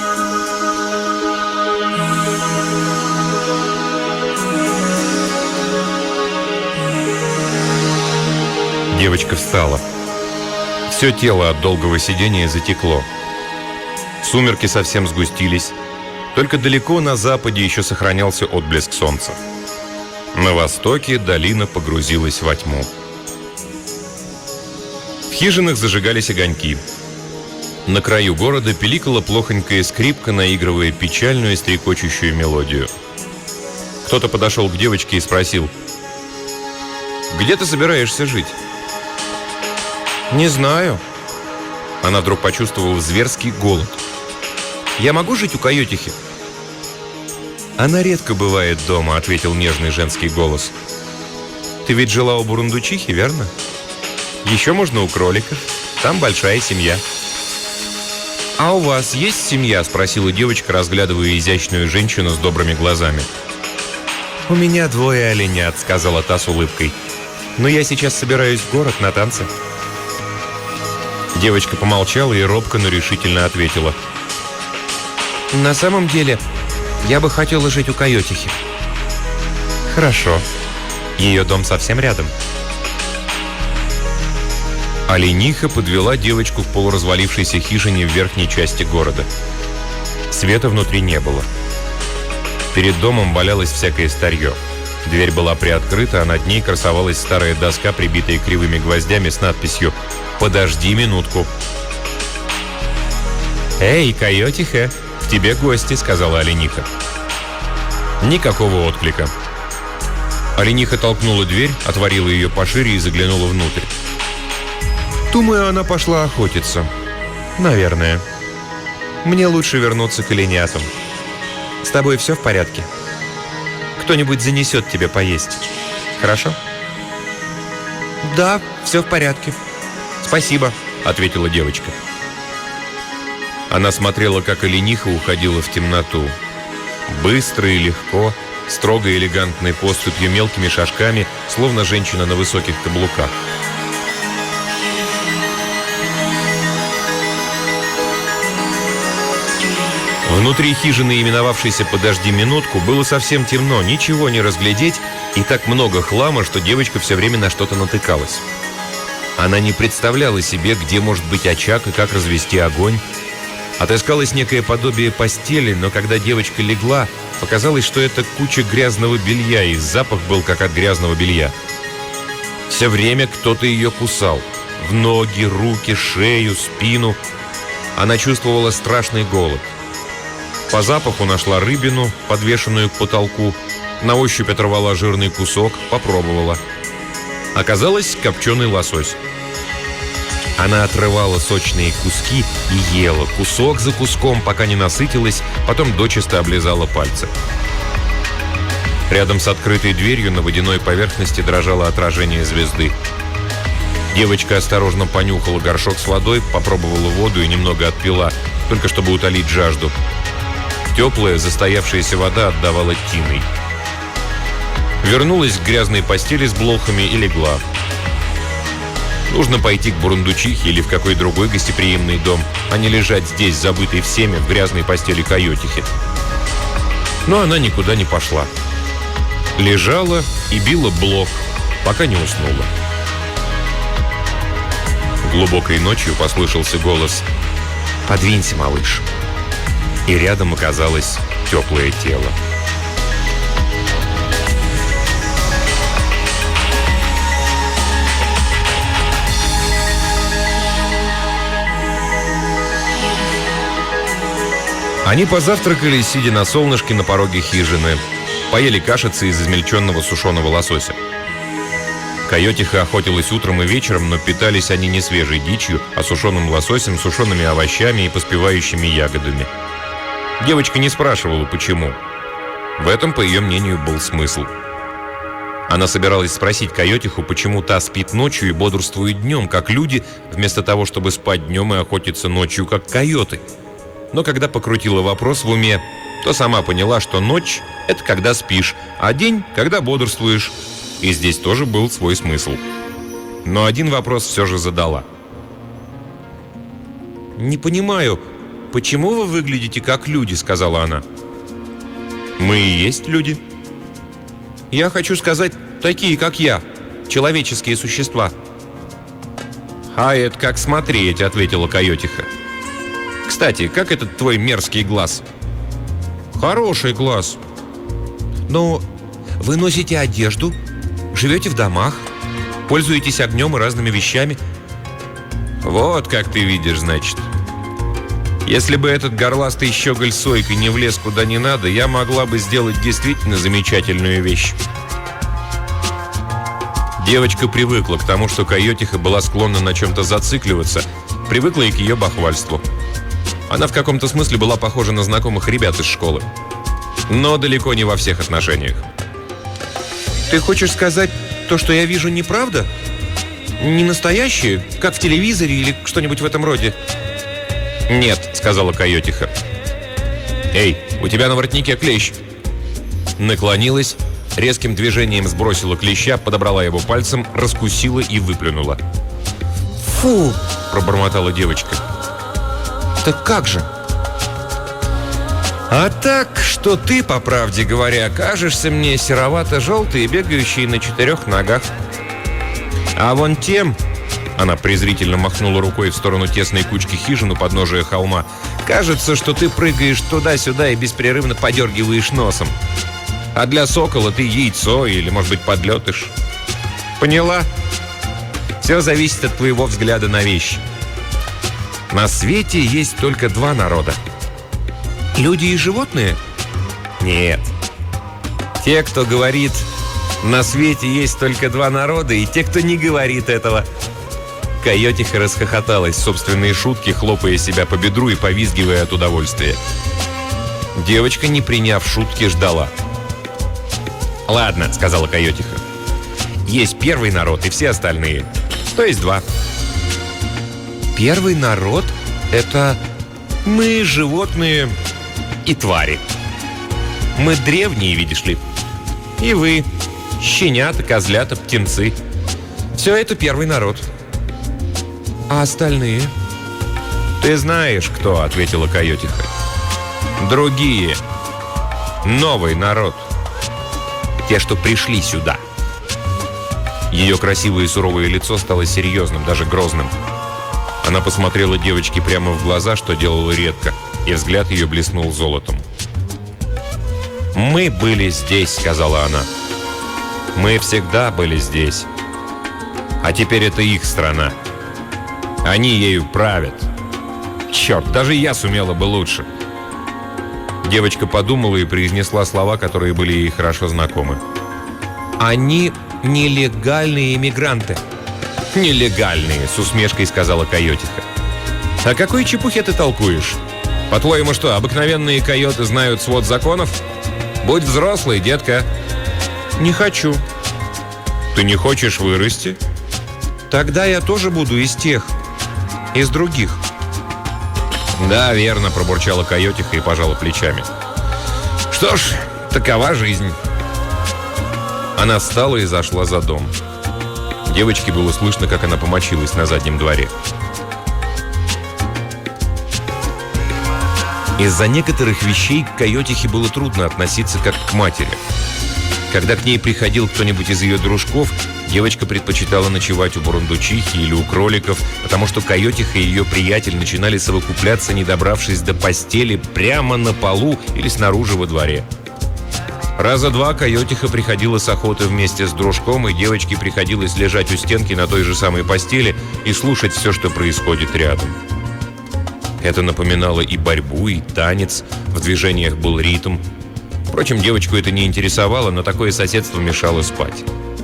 Девочка встала. Все тело от долгого сидения затекло. Сумерки совсем сгустились. Только далеко на западе еще сохранялся отблеск солнца. На востоке долина погрузилась во тьму. В хижинах зажигались огоньки. На краю города пиликала плохонькая скрипка, наигрывая печальную стрекочущую мелодию. Кто-то подошел к девочке и спросил: «Где ты собираешься жить?» «Не знаю». Она вдруг почувствовала зверский голод. «Я могу жить у койотихи?» «Она редко бывает дома», — ответил нежный женский голос. «Ты ведь жила у бурундучихи, верно? Еще можно у кроликов. Там большая семья». «А у вас есть семья?» — спросила девочка, разглядывая изящную женщину с добрыми глазами. «У меня двое оленят», — сказала та с улыбкой. «Но я сейчас собираюсь в город на танцы». Девочка помолчала и робко, но решительно ответила: «На самом деле, я бы хотела жить у койотихи». «Хорошо. Ее дом совсем рядом». Олениха подвела девочку в полуразвалившейся хижине в верхней части города. Света внутри не было. Перед домом валялось всякое старье. Дверь была приоткрыта, а над ней красовалась старая доска, прибитая кривыми гвоздями с надписью «Подожди минутку». «Эй, койотиха, к тебе гости», — сказала олениха. Никакого отклика. Олениха толкнула дверь, отворила ее пошире и заглянула внутрь. «Думаю, она пошла охотиться». «Наверное. Мне лучше вернуться к оленятам. С тобой все в порядке? Кто-нибудь занесет тебе поесть. Хорошо?» «Да, все в порядке. Спасибо», — ответила девочка. Она смотрела, как олениха уходила в темноту. Быстро и легко, строго элегантной поступью, мелкими шажками, словно женщина на высоких каблуках. Внутри хижины, именовавшейся «Подожди минутку», было совсем темно, ничего не разглядеть, и так много хлама, что девочка все время на что-то натыкалась. Она не представляла себе, где может быть очаг и как развести огонь. Отыскалось некое подобие постели, но когда девочка легла, показалось, что это куча грязного белья, и запах был как от грязного белья. Все время кто-то ее кусал. В ноги, руки, шею, спину. Она чувствовала страшный голод. По запаху нашла рыбину, подвешенную к потолку. На ощупь оторвала жирный кусок, попробовала. Оказалось, копченый лосось. Она отрывала сочные куски и ела, кусок за куском, пока не насытилась, потом дочисто облизала пальцы. Рядом с открытой дверью на водяной поверхности дрожало отражение звезды. Девочка осторожно понюхала горшок с водой, попробовала воду и немного отпила, только чтобы утолить жажду. Теплая, застоявшаяся вода отдавала тиной. Вернулась к грязной постели с блохами и легла. Нужно пойти к бурундучихе или в какой другой гостеприимный дом, а не лежать здесь, забытой всеми, в грязной постели койотихи. Но она никуда не пошла. Лежала и била блох, пока не уснула. Глубокой ночью послышался голос: «Подвинься, малыш». И рядом оказалось теплое тело. Они позавтракали, сидя на солнышке на пороге хижины. Поели кашицы из измельченного сушеного лосося. Койотиха охотилась утром и вечером, но питались они не свежей дичью, а сушеным лососем, сушеными овощами и поспевающими ягодами. Девочка не спрашивала, почему. В этом, по ее мнению, был смысл. Она собиралась спросить койотиху, почему та спит ночью и бодрствует днем, как люди, вместо того, чтобы спать днем и охотиться ночью, как койоты. Но когда покрутила вопрос в уме, то сама поняла, что ночь – это когда спишь, а день – когда бодрствуешь. И здесь тоже был свой смысл. Но один вопрос все же задала. «Не понимаю, почему вы выглядите как люди?» – сказала она. «Мы и есть люди». «Я хочу сказать, такие, как я, человеческие существа». «А это как смотреть», – ответила койотиха. «Кстати, как этот твой мерзкий глаз?» «Хороший глаз. Но вы носите одежду, живете в домах, пользуетесь огнем и разными вещами». «Вот как ты видишь, значит. Если бы этот горластый щеголь Сойка не влез куда не надо, я могла бы сделать действительно замечательную вещь. Девочка привыкла к тому, что Койотиха была склонна на чем-то зацикливаться, привыкла и к ее бахвальству. Она в каком-то смысле была похожа на знакомых ребят из школы. Но далеко не во всех отношениях. Ты хочешь сказать, то, что я вижу, неправда? Не настоящее, как в телевизоре или что-нибудь в этом роде? «Нет», — сказала Койотиха. «Эй, у тебя на воротнике клещ». Наклонилась, резким движением сбросила клеща, подобрала его пальцем, раскусила и выплюнула. «Фу!» — пробормотала девочка. «Так как же?» «А так, что ты, по правде говоря, кажешься мне серовато-желтый и бегающий на четырех ногах. А вон тем...» Она презрительно махнула рукой в сторону тесной кучки хижин у подножия холма. «Кажется, что ты прыгаешь туда-сюда и беспрерывно подергиваешь носом. А для сокола ты яйцо или, может быть, подлетыш. Поняла? Все зависит от твоего взгляда на вещи. На свете есть только два народа. Люди и животные? Нет. Те, кто говорит, на свете есть только два народа, и те, кто не говорит этого». Койотиха расхохоталась в собственные шутки, хлопая себя по бедру и повизгивая от удовольствия. Девочка, не приняв шутки, ждала. «Ладно», — сказала Койотиха. «Есть первый народ и все остальные. То есть два». Первый народ — это мы, животные и твари. Мы древние, видишь ли. И вы, щенята, козлята, птенцы. Все это первый народ. А остальные? «Ты знаешь, кто», — ответила Койотиха. «Другие. Новый народ. Те, что пришли сюда». Ее красивое и суровое лицо стало серьезным, даже грозным. Она посмотрела девочке прямо в глаза, что делала редко, и взгляд ее блеснул золотом. «Мы были здесь», — сказала она. «Мы всегда были здесь. А теперь это их страна. Они ею правят. Черт, даже я сумела бы лучше». Девочка подумала и произнесла слова, которые были ей хорошо знакомы. Они нелегальные иммигранты. «Нелегальные», — с усмешкой сказала Койотиха. «О какой чепухе ты толкуешь? По-твоему что, обыкновенные койоты знают свод законов? Будь взрослый, детка». Не хочу. «Ты не хочешь вырасти?» Тогда я тоже буду из тех, из других. «Да, верно», — пробурчала Койотиха и пожала плечами. «Что ж, такова жизнь». Она встала и зашла за дом. Девочке было слышно, как она помочилась на заднем дворе. Из-за некоторых вещей к Койотихе было трудно относиться как к матери. Когда к ней приходил кто-нибудь из ее дружков, девочка предпочитала ночевать у бурундучихи или у кроликов, потому что Койотиха и ее приятель начинали совокупляться, не добравшись до постели, прямо на полу или снаружи во дворе. Раза два Койотиха приходила с охоты вместе с дружком, и девочке приходилось лежать у стенки на той же самой постели и слушать все, что происходит рядом. Это напоминало и борьбу, и танец, в движениях был ритм. Впрочем, девочку это не интересовало, но такое соседство мешало спать.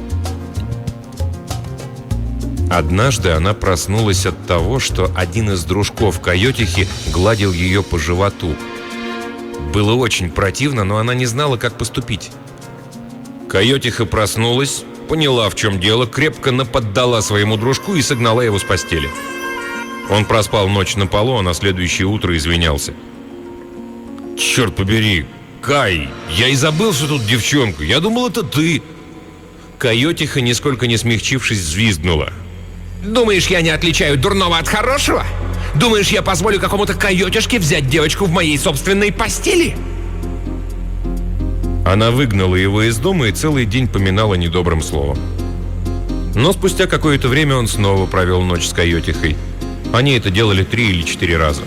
Однажды она проснулась от того, что один из дружков Койотихи гладил ее по животу. Было очень противно, но она не знала, как поступить. Койотиха проснулась, поняла, в чем дело, крепко наподдала своему дружку и согнала его с постели. Он проспал ночь на полу, а на следующее утро извинялся. «Черт побери, Кай, я и забыл, что тут девчонка. Я думал, это ты». Койотиха, нисколько не смягчившись, взвизгнула. Думаешь, я не отличаю дурного от хорошего? Думаешь, я позволю какому-то койотишке взять девочку в моей собственной постели? Она выгнала его из дома и целый день поминала недобрым словом. Но спустя какое-то время он снова провел ночь с Койотихой. Они это делали три или четыре раза.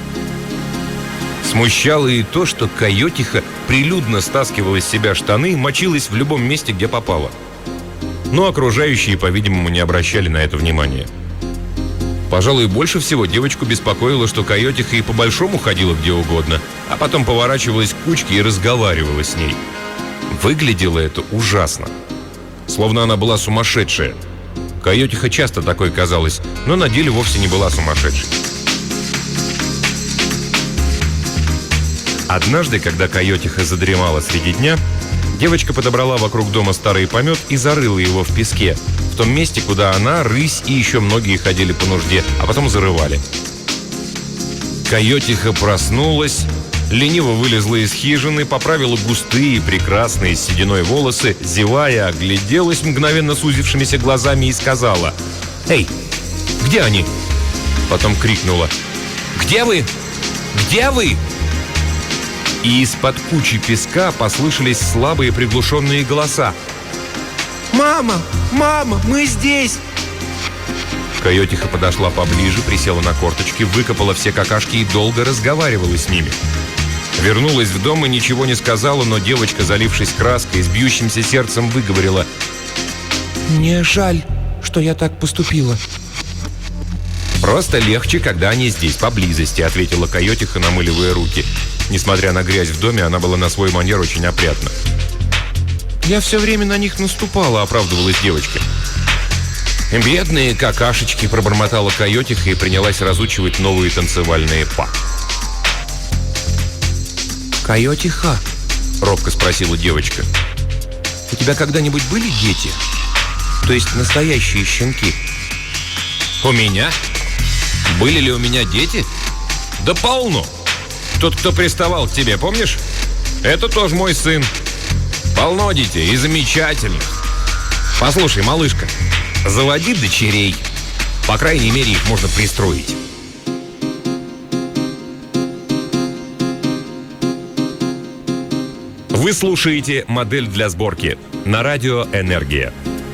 Смущало и то, что Койотиха прилюдно стаскивала из себя штаны и мочилась в любом месте, где попала. Но окружающие, по-видимому, не обращали на это внимания. Пожалуй, больше всего девочку беспокоило, что койотиха и по-большому ходила где угодно, а потом поворачивалась к кучке и разговаривала с ней. Выглядело это ужасно. Словно она была сумасшедшая. Койотиха часто такой казалась, но на деле вовсе не была сумасшедшей. Однажды, когда койотиха задремала среди дня, девочка подобрала вокруг дома старый помет и зарыла его в песке, в том месте, куда она, рысь и еще многие ходили по нужде, а потом зарывали. Койотиха проснулась, лениво вылезла из хижины, поправила густые, прекрасные с сединой волосы, зевая, огляделась мгновенно сузившимися глазами и сказала: «Эй, где они?» Потом крикнула: «Где вы? Где вы?» И из-под кучи песка послышались слабые приглушенные голоса. «Мама! Мама! Мы здесь!» Койотиха подошла поближе, присела на корточки, выкопала все какашки и долго разговаривала с ними. Вернулась в дом и ничего не сказала, но девочка, залившись краской, с бьющимся сердцем выговорила: «Мне жаль, что я так поступила». «Просто легче, когда они здесь, поблизости», — ответила койотиха, намыливая руки. Несмотря на грязь в доме, она была на свой манер очень опрятна. «Я все время на них наступала», — оправдывалась девочка. «Бедные какашечки», — пробормотала койотиха и принялась разучивать новые танцевальные па. «Койотиха?» — робко спросила девочка. «У тебя когда-нибудь были дети? То есть настоящие щенки?» «У меня? Были ли у меня дети? Да полно! Тот, кто приставал к тебе, помнишь? Это тоже мой сын. Полно детей и замечательных. Послушай, малышка, заводи дочерей. По крайней мере, их можно пристроить». Вы слушаете «Модель для сборки» на радио «Энергия».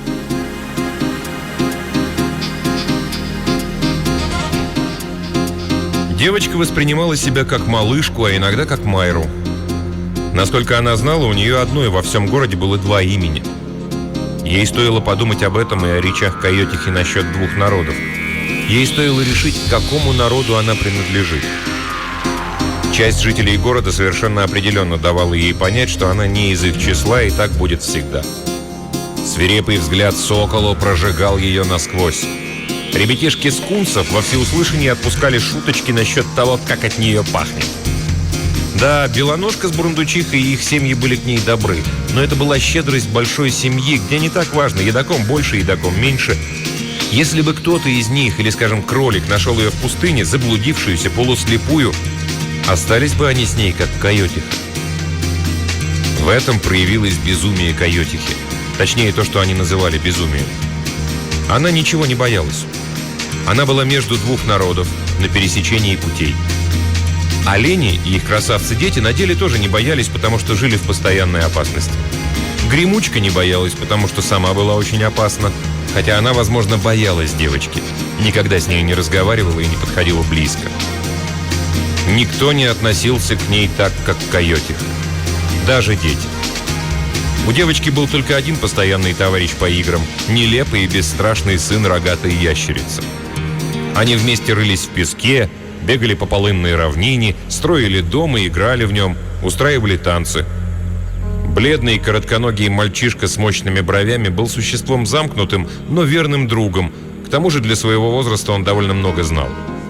Девочка воспринимала себя как малышку, а иногда как Майру. Насколько она знала, у нее одной во всем городе было два имени. Ей стоило подумать об этом и о речах койотихи насчет двух народов. Ей стоило решить, к какому народу она принадлежит. Часть жителей города совершенно определенно давала ей понять, что она не из их числа, и так будет всегда. Свирепый взгляд сокола прожигал ее насквозь. Ребятишки скунсов во всеуслышание отпускали шуточки насчет того, как от нее пахнет. Да, Белоножка с Бурундучихой и их семьи были к ней добры, но это была щедрость большой семьи, где не так важно, едоком больше, едоком меньше. Если бы кто-то из них, или, скажем, кролик, нашел ее в пустыне, заблудившуюся, полуслепую, остались бы они с ней, как койотиха. В этом проявилось безумие койотихи. Точнее, то, что они называли безумием. Она ничего не боялась. Она была между двух народов, на пересечении путей. Олени и их красавцы-дети на деле тоже не боялись, потому что жили в постоянной опасности. Гремучка не боялась, потому что сама была очень опасна, хотя она, возможно, боялась девочки. Никогда с ней не разговаривала и не подходила близко. Никто не относился к ней так, как к койотихе. Даже дети. У девочки был только один постоянный товарищ по играм – нелепый и бесстрашный сын рогатой ящерицы. Они вместе рылись в песке, бегали по полынной равнине, строили дом и играли в нем, устраивали танцы. Бледный коротконогий мальчишка с мощными бровями был существом замкнутым, но верным другом. К тому же для своего возраста он довольно много знал.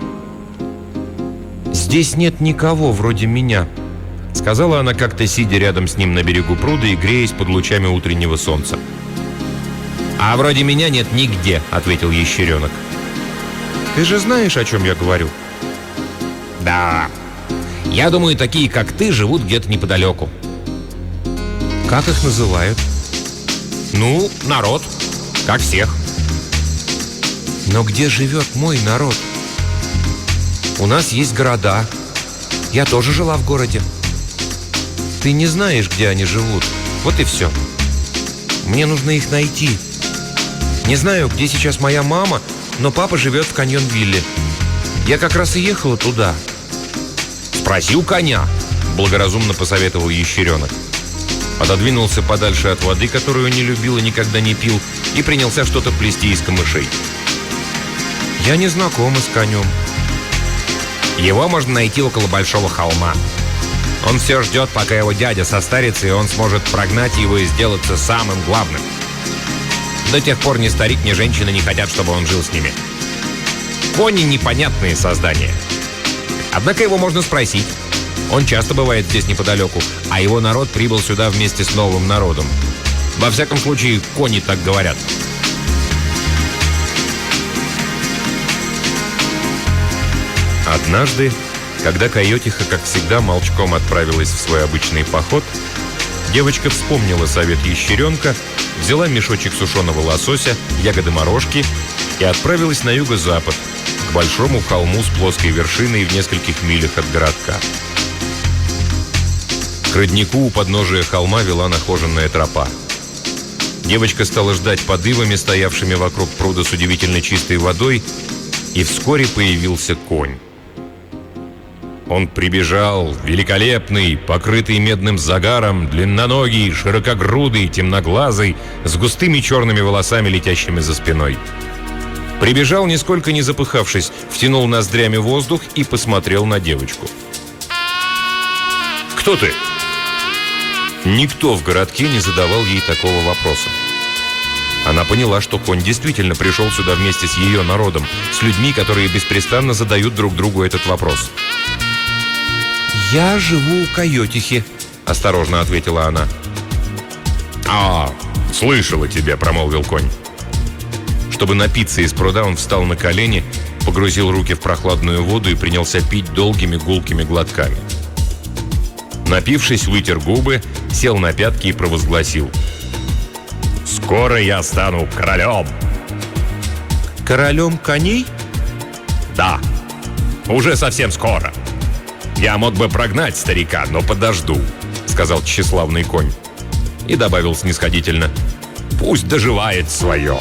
«Здесь нет никого вроде меня», — сказала она как-то, сидя рядом с ним на берегу пруда и греясь под лучами утреннего солнца. «А вроде меня нет нигде», — ответил ящеренок. «Ты же знаешь, о чем я говорю?» «Да. Я думаю, такие, как ты, живут где-то неподалеку». «Как их называют?» «Ну, народ. Как всех». «Но где живет мой народ? У нас есть города. Я тоже жила в городе». «Ты не знаешь, где они живут. Вот и все. Мне нужно их найти. Не знаю, где сейчас моя мама, но папа живет в Каньон-Вилле. Я как раз и ехала туда». «Спроси у коня», — благоразумно посоветовал ящеренок. Отодвинулся подальше от воды, которую не любил и никогда не пил, и принялся что-то плести из камышей. Я не знакома с конем. Его можно найти около большого холма. Он все ждет, пока его дядя состарится, и он сможет прогнать его и сделаться самым главным. До тех пор ни старик, ни женщина не хотят, чтобы он жил с ними. Кони — непонятные создания. Однако его можно спросить. Он часто бывает здесь неподалеку, а его народ прибыл сюда вместе с новым народом. Во всяком случае, кони так говорят. Однажды, когда койотиха, как всегда, молчком отправилась в свой обычный поход, девочка вспомнила совет ящеренка, взяла мешочек сушеного лосося, ягоды морожки и отправилась на юго-запад, к большому холму с плоской вершиной в нескольких милях от городка. К роднику у подножия холма вела нахоженная тропа. Девочка стала ждать под ивами, стоявшими вокруг пруда с удивительно чистой водой, и вскоре появился конь. Он прибежал, великолепный, покрытый медным загаром, длинноногий, широкогрудый, темноглазый, с густыми черными волосами, летящими за спиной. Прибежал, нисколько не запыхавшись, втянул ноздрями воздух и посмотрел на девочку. «Кто ты?» Никто в городке не задавал ей такого вопроса. Она поняла, что конь действительно пришел сюда вместе с ее народом, с людьми, которые беспрестанно задают друг другу этот вопрос. «Я живу у койотихи», — осторожно ответила она. «А, слышала тебя», — промолвил конь. Чтобы напиться из пруда, он встал на колени, погрузил руки в прохладную воду и принялся пить долгими гулкими глотками. Напившись, вытер губы, сел на пятки и провозгласил: «Скоро я стану королем!» «Королем коней?» «Да, уже совсем скоро. Я мог бы прогнать старика, но подожду», — сказал тщеславный конь. И добавил снисходительно: «Пусть доживает свое».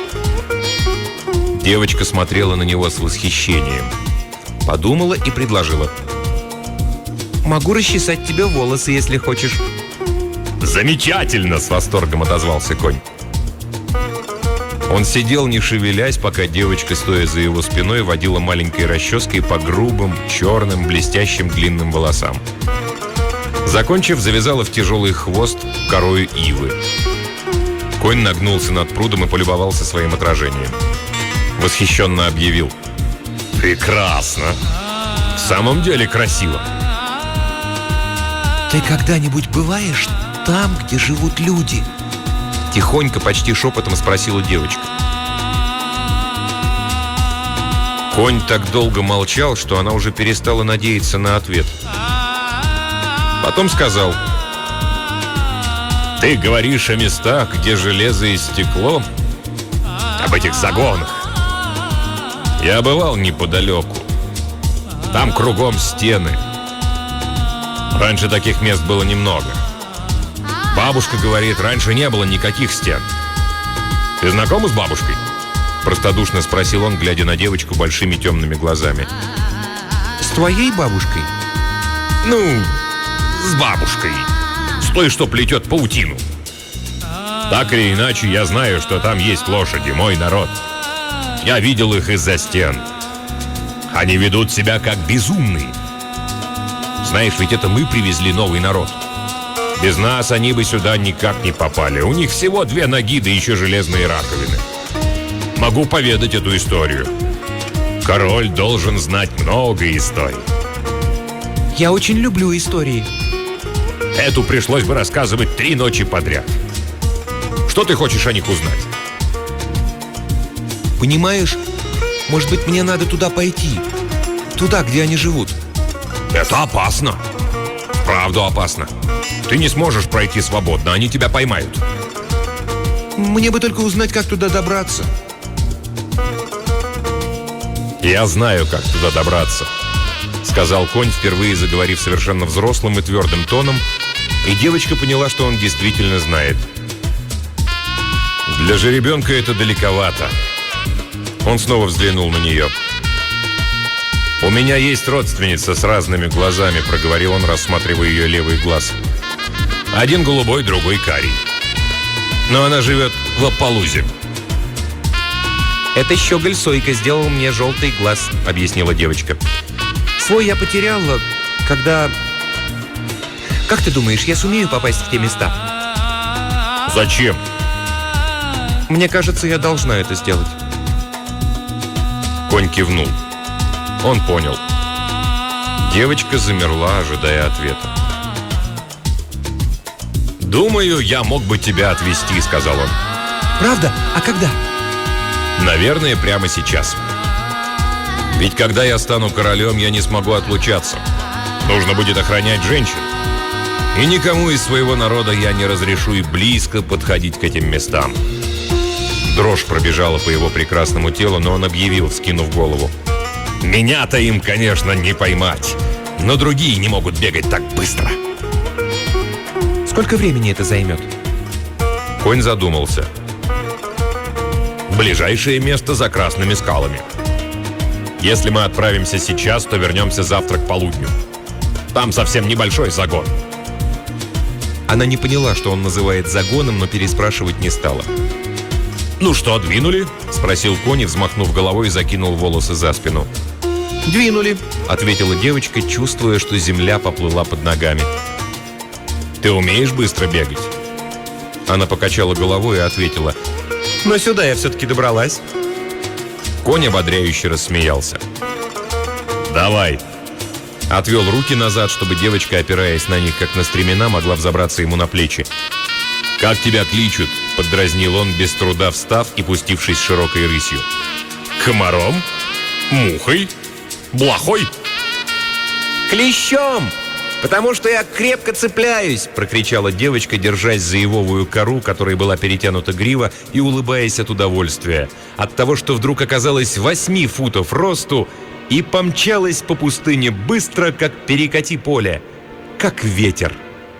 Девочка смотрела на него с восхищением. Подумала и предложила: «Могу расчесать тебе волосы, если хочешь». «Замечательно!» — с восторгом отозвался конь. Он сидел, не шевелясь, пока девочка, стоя за его спиной, водила маленькой расческой по грубым, черным, блестящим длинным волосам. Закончив, завязала в тяжелый хвост корою ивы. Конь нагнулся над прудом и полюбовался своим отражением. Восхищенно объявил: «Прекрасно! В самом деле красиво!» «Ты когда-нибудь бываешь там, где живут люди?» Тихонько, почти шепотом спросила девочка. Конь так долго молчал, что она уже перестала надеяться на ответ. Потом сказал: «Ты говоришь о местах, где железо и стекло? Об этих загонах? Я бывал неподалеку. Там кругом стены. Раньше таких мест было немного. Бабушка говорит, раньше не было никаких стен. Ты знакома с бабушкой?» Простодушно спросил он, глядя на девочку большими темными глазами. «С твоей бабушкой?» «Ну, с бабушкой. С той, что плетет паутину. Так или иначе, я знаю, что там есть лошади, мой народ. Я видел их из-за стен. Они ведут себя как безумные. Знаешь, ведь это мы привезли новый народ. Без нас они бы сюда никак не попали. У них всего две ноги, да еще железные раковины. Могу поведать эту историю. Король должен знать много историй». «Я очень люблю истории». «Эту пришлось бы рассказывать три ночи подряд. Что ты хочешь о них узнать?» «Понимаешь, может быть, мне надо туда пойти. Туда, где они живут». «Это опасно. Правда опасно. Ты не сможешь пройти свободно, они тебя поймают». «Мне бы только узнать, как туда добраться». «Я знаю, как туда добраться», — сказал конь, впервые заговорив совершенно взрослым и твердым тоном, и девочка поняла, что он действительно знает. «Для жеребенка это далековато». Он снова взглянул на нее. «У меня есть родственница с разными глазами», — проговорил он, рассматривая ее левый глаз. «Один голубой, другой карий. Но она живет в Аппалузе». «Это щеголь Сойка сделал мне желтый глаз», — объяснила девочка. «Свой я потеряла, когда... Как ты думаешь, я сумею попасть в те места?» «Зачем?» «Мне кажется, я должна это сделать». Конь кивнул. Он понял. Девочка замерла, ожидая ответа. «Думаю, я мог бы тебя отвезти», — сказал он. «Правда? А когда?» «Наверное, прямо сейчас. Ведь когда я стану королем, я не смогу отлучаться. Нужно будет охранять женщин. И никому из своего народа я не разрешу и близко подходить к этим местам». Дрожь пробежала по его прекрасному телу, но он объявил, вскинув голову: «Меня-то им, конечно, не поймать, но другие не могут бегать так быстро». «Сколько времени это займет?» Конь задумался. «Ближайшее место за красными скалами. Если мы отправимся сейчас, то вернемся завтра к полудню. Там совсем небольшой загон». Она не поняла, что он называет загоном, но переспрашивать не стала. «Ну что, двинули?» — спросил конь и, взмахнув головой, закинул волосы за спину. «Двинули», — ответила девочка, чувствуя, что земля поплыла под ногами. «Ты умеешь быстро бегать?» Она покачала головой и ответила: «Но сюда я все-таки добралась». Конь ободряюще рассмеялся. «Давай!» Отвел руки назад, чтобы девочка, опираясь на них, как на стремена, могла взобраться ему на плечи. «Как тебя кличут?» — поддразнил он, без труда встав и пустившись широкой рысью. «Комаром? Мухой? Блохой?» «Клещом! Потому что я крепко цепляюсь!» — прокричала девочка, держась за ивовую кору, которой была перетянута грива, и улыбаясь от удовольствия. От того, что вдруг оказалась восьми футов росту и помчалась по пустыне быстро, как перекати поле, как ветер.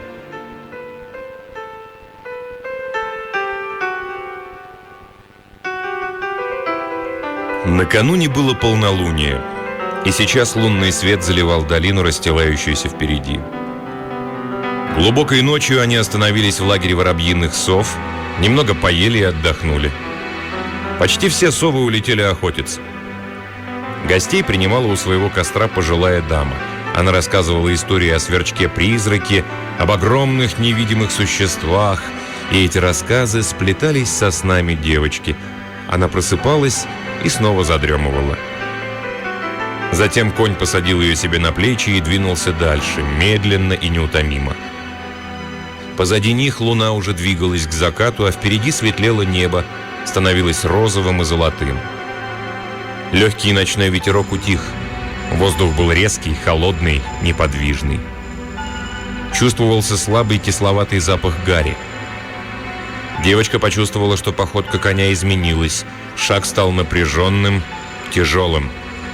Накануне было полнолуние, и сейчас лунный свет заливал долину, расстилающуюся впереди. Глубокой ночью они остановились в лагере воробьиных сов, немного поели и отдохнули. Почти все совы улетели охотиться. Гостей принимала у своего костра пожилая дама. Она рассказывала истории о сверчке-призраке, об огромных невидимых существах, и эти рассказы сплетались со снами девочки. Она просыпалась и снова задремывала. Затем конь посадил ее себе на плечи и двинулся дальше, медленно и неутомимо. Позади них луна уже двигалась к закату, а впереди светлело небо, становилось розовым и золотым. Легкий ночной ветерок утих. Воздух был резкий, холодный, неподвижный. Чувствовался слабый кисловатый запах гари. Девочка почувствовала, что походка коня изменилась. Шаг стал напряженным, тяжелым.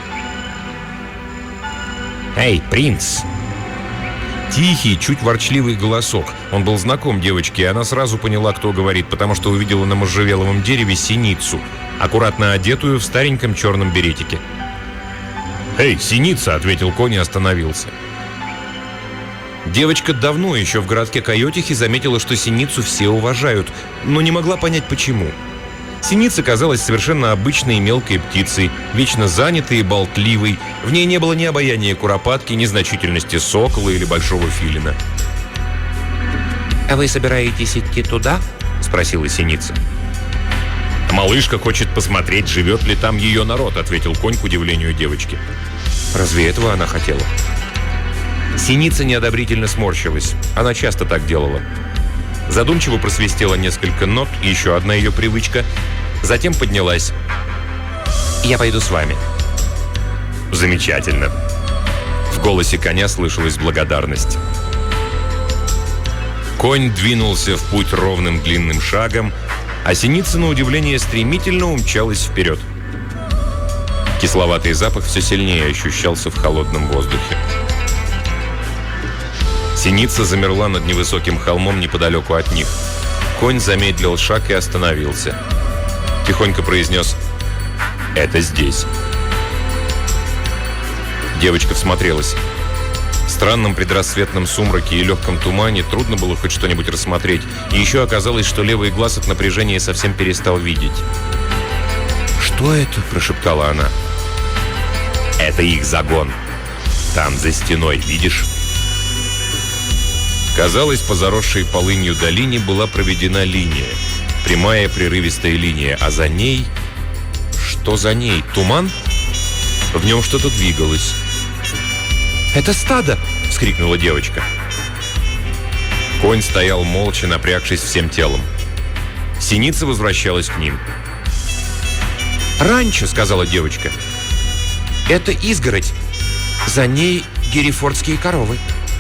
«Эй, принц!» Тихий, чуть ворчливый голосок. Он был знаком девочке, и она сразу поняла, кто говорит, потому что увидела на можжевеловом дереве синицу, аккуратно одетую в стареньком черном беретике. «Эй, синица!» — ответил конь и остановился. Девочка давно еще в городке Койотихи заметила, что синицу все уважают, но не могла понять, почему. Синица казалась совершенно обычной мелкой птицей, вечно занятой и болтливой. В ней не было ни обаяния куропатки, ни значительности сокола или большого филина. «А вы собираетесь идти туда?» — спросила синица. «Малышка хочет посмотреть, живет ли там ее народ», — ответил конь к удивлению девочки. Разве этого она хотела? Синица неодобрительно сморщилась. Она часто так делала. Задумчиво просвистела несколько нот, еще одна ее привычка. Затем поднялась. «Я пойду с вами». «Замечательно». В голосе коня слышалась благодарность. Конь двинулся в путь ровным длинным шагом, а синица, на удивление, стремительно умчалась вперед. Кисловатый запах все сильнее ощущался в холодном воздухе. Синица замерла над невысоким холмом неподалеку от них. Конь замедлил шаг и остановился. Тихонько произнес: «Это здесь». Девочка всмотрелась. В странном предрассветном сумраке и легком тумане трудно было хоть что-нибудь рассмотреть. И еще оказалось, что левый глаз от напряжения совсем перестал видеть. Что «Что это?» – прошептала она. Это их загон. Там, за стеной, видишь? Казалось, по заросшей полынью долине была проведена линия. Прямая прерывистая линия, а за ней... Что за ней? Туман? В нем что-то двигалось. «Это стадо!» – вскрикнула девочка. Конь стоял молча, напрягшись всем телом. Синица возвращалась к ним. «Ранчо!» – сказала девочка. «Это изгородь. За ней герефордские коровы».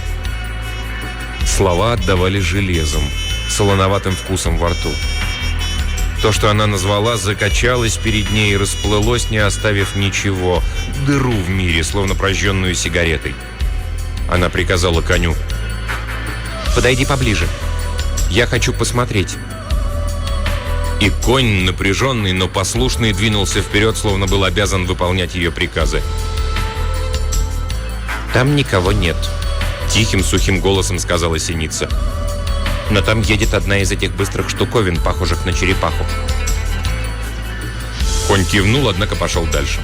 Слова отдавали железом, солоноватым вкусом во рту. То, что она назвала, закачалось перед ней и расплылось, не оставив ничего. Дыру в мире, словно прожженную сигаретой. Она приказала коню: «Подойди поближе. Я хочу посмотреть». И конь, напряженный, но послушный, двинулся вперед, словно был обязан выполнять ее приказы. «Там никого нет», — тихим, сухим голосом сказала синица. «Но там едет одна из этих быстрых штуковин, похожих на черепаху». Конь кивнул, однако пошел дальше.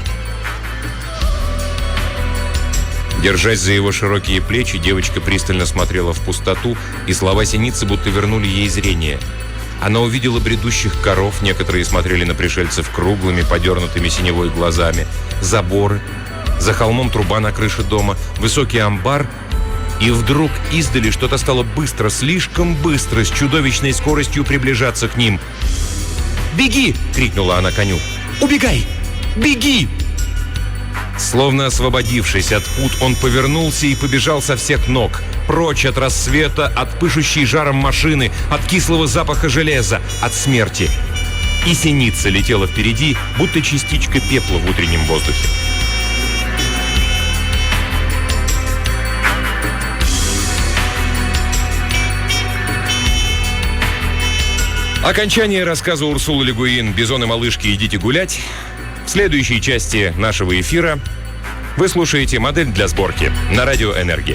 Держась за его широкие плечи, девочка пристально смотрела в пустоту, и слова синицы будто вернули ей зрение. Она увидела бредущих коров, некоторые смотрели на пришельцев круглыми, подернутыми синевой глазами, заборы, за холмом труба на крыше дома, высокий амбар, и вдруг издали что-то стало быстро, слишком быстро, с чудовищной скоростью приближаться к ним. «Беги!» — крикнула она коню. «Убегай! Беги!» Словно освободившись от пут, он повернулся и побежал со всех ног. Прочь от рассвета, от пышущей жаром машины, от кислого запаха железа, от смерти. И синица летела впереди, будто частичка пепла в утреннем воздухе. Окончание рассказа Урсулы Ле Гуин «Бизоны малышки, идите гулять». В следующей части нашего эфира вы слушаете «Модель для сборки» на радио «Энергия».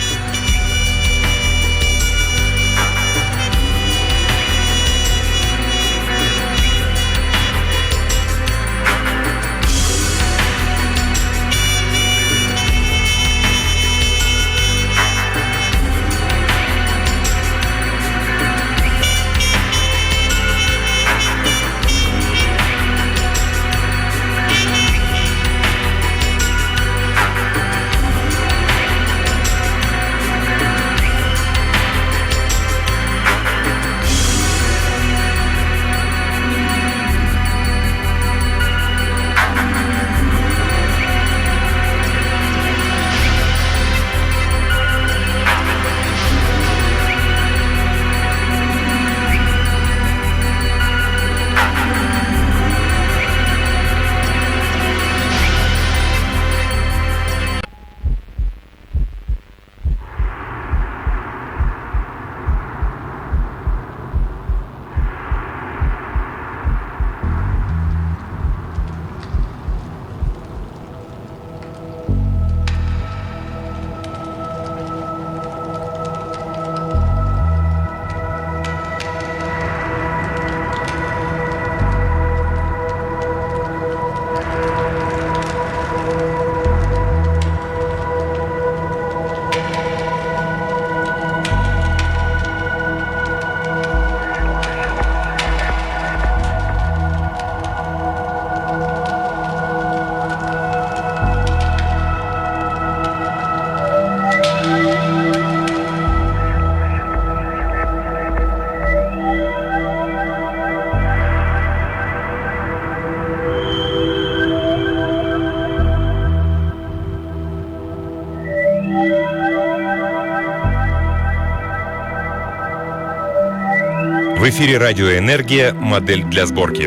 В эфире радио «Энергия», модель для сборки.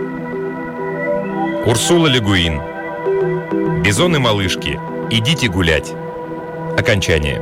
Урсула Ле Гуин. «Бизоны малышки, идите гулять». Окончание.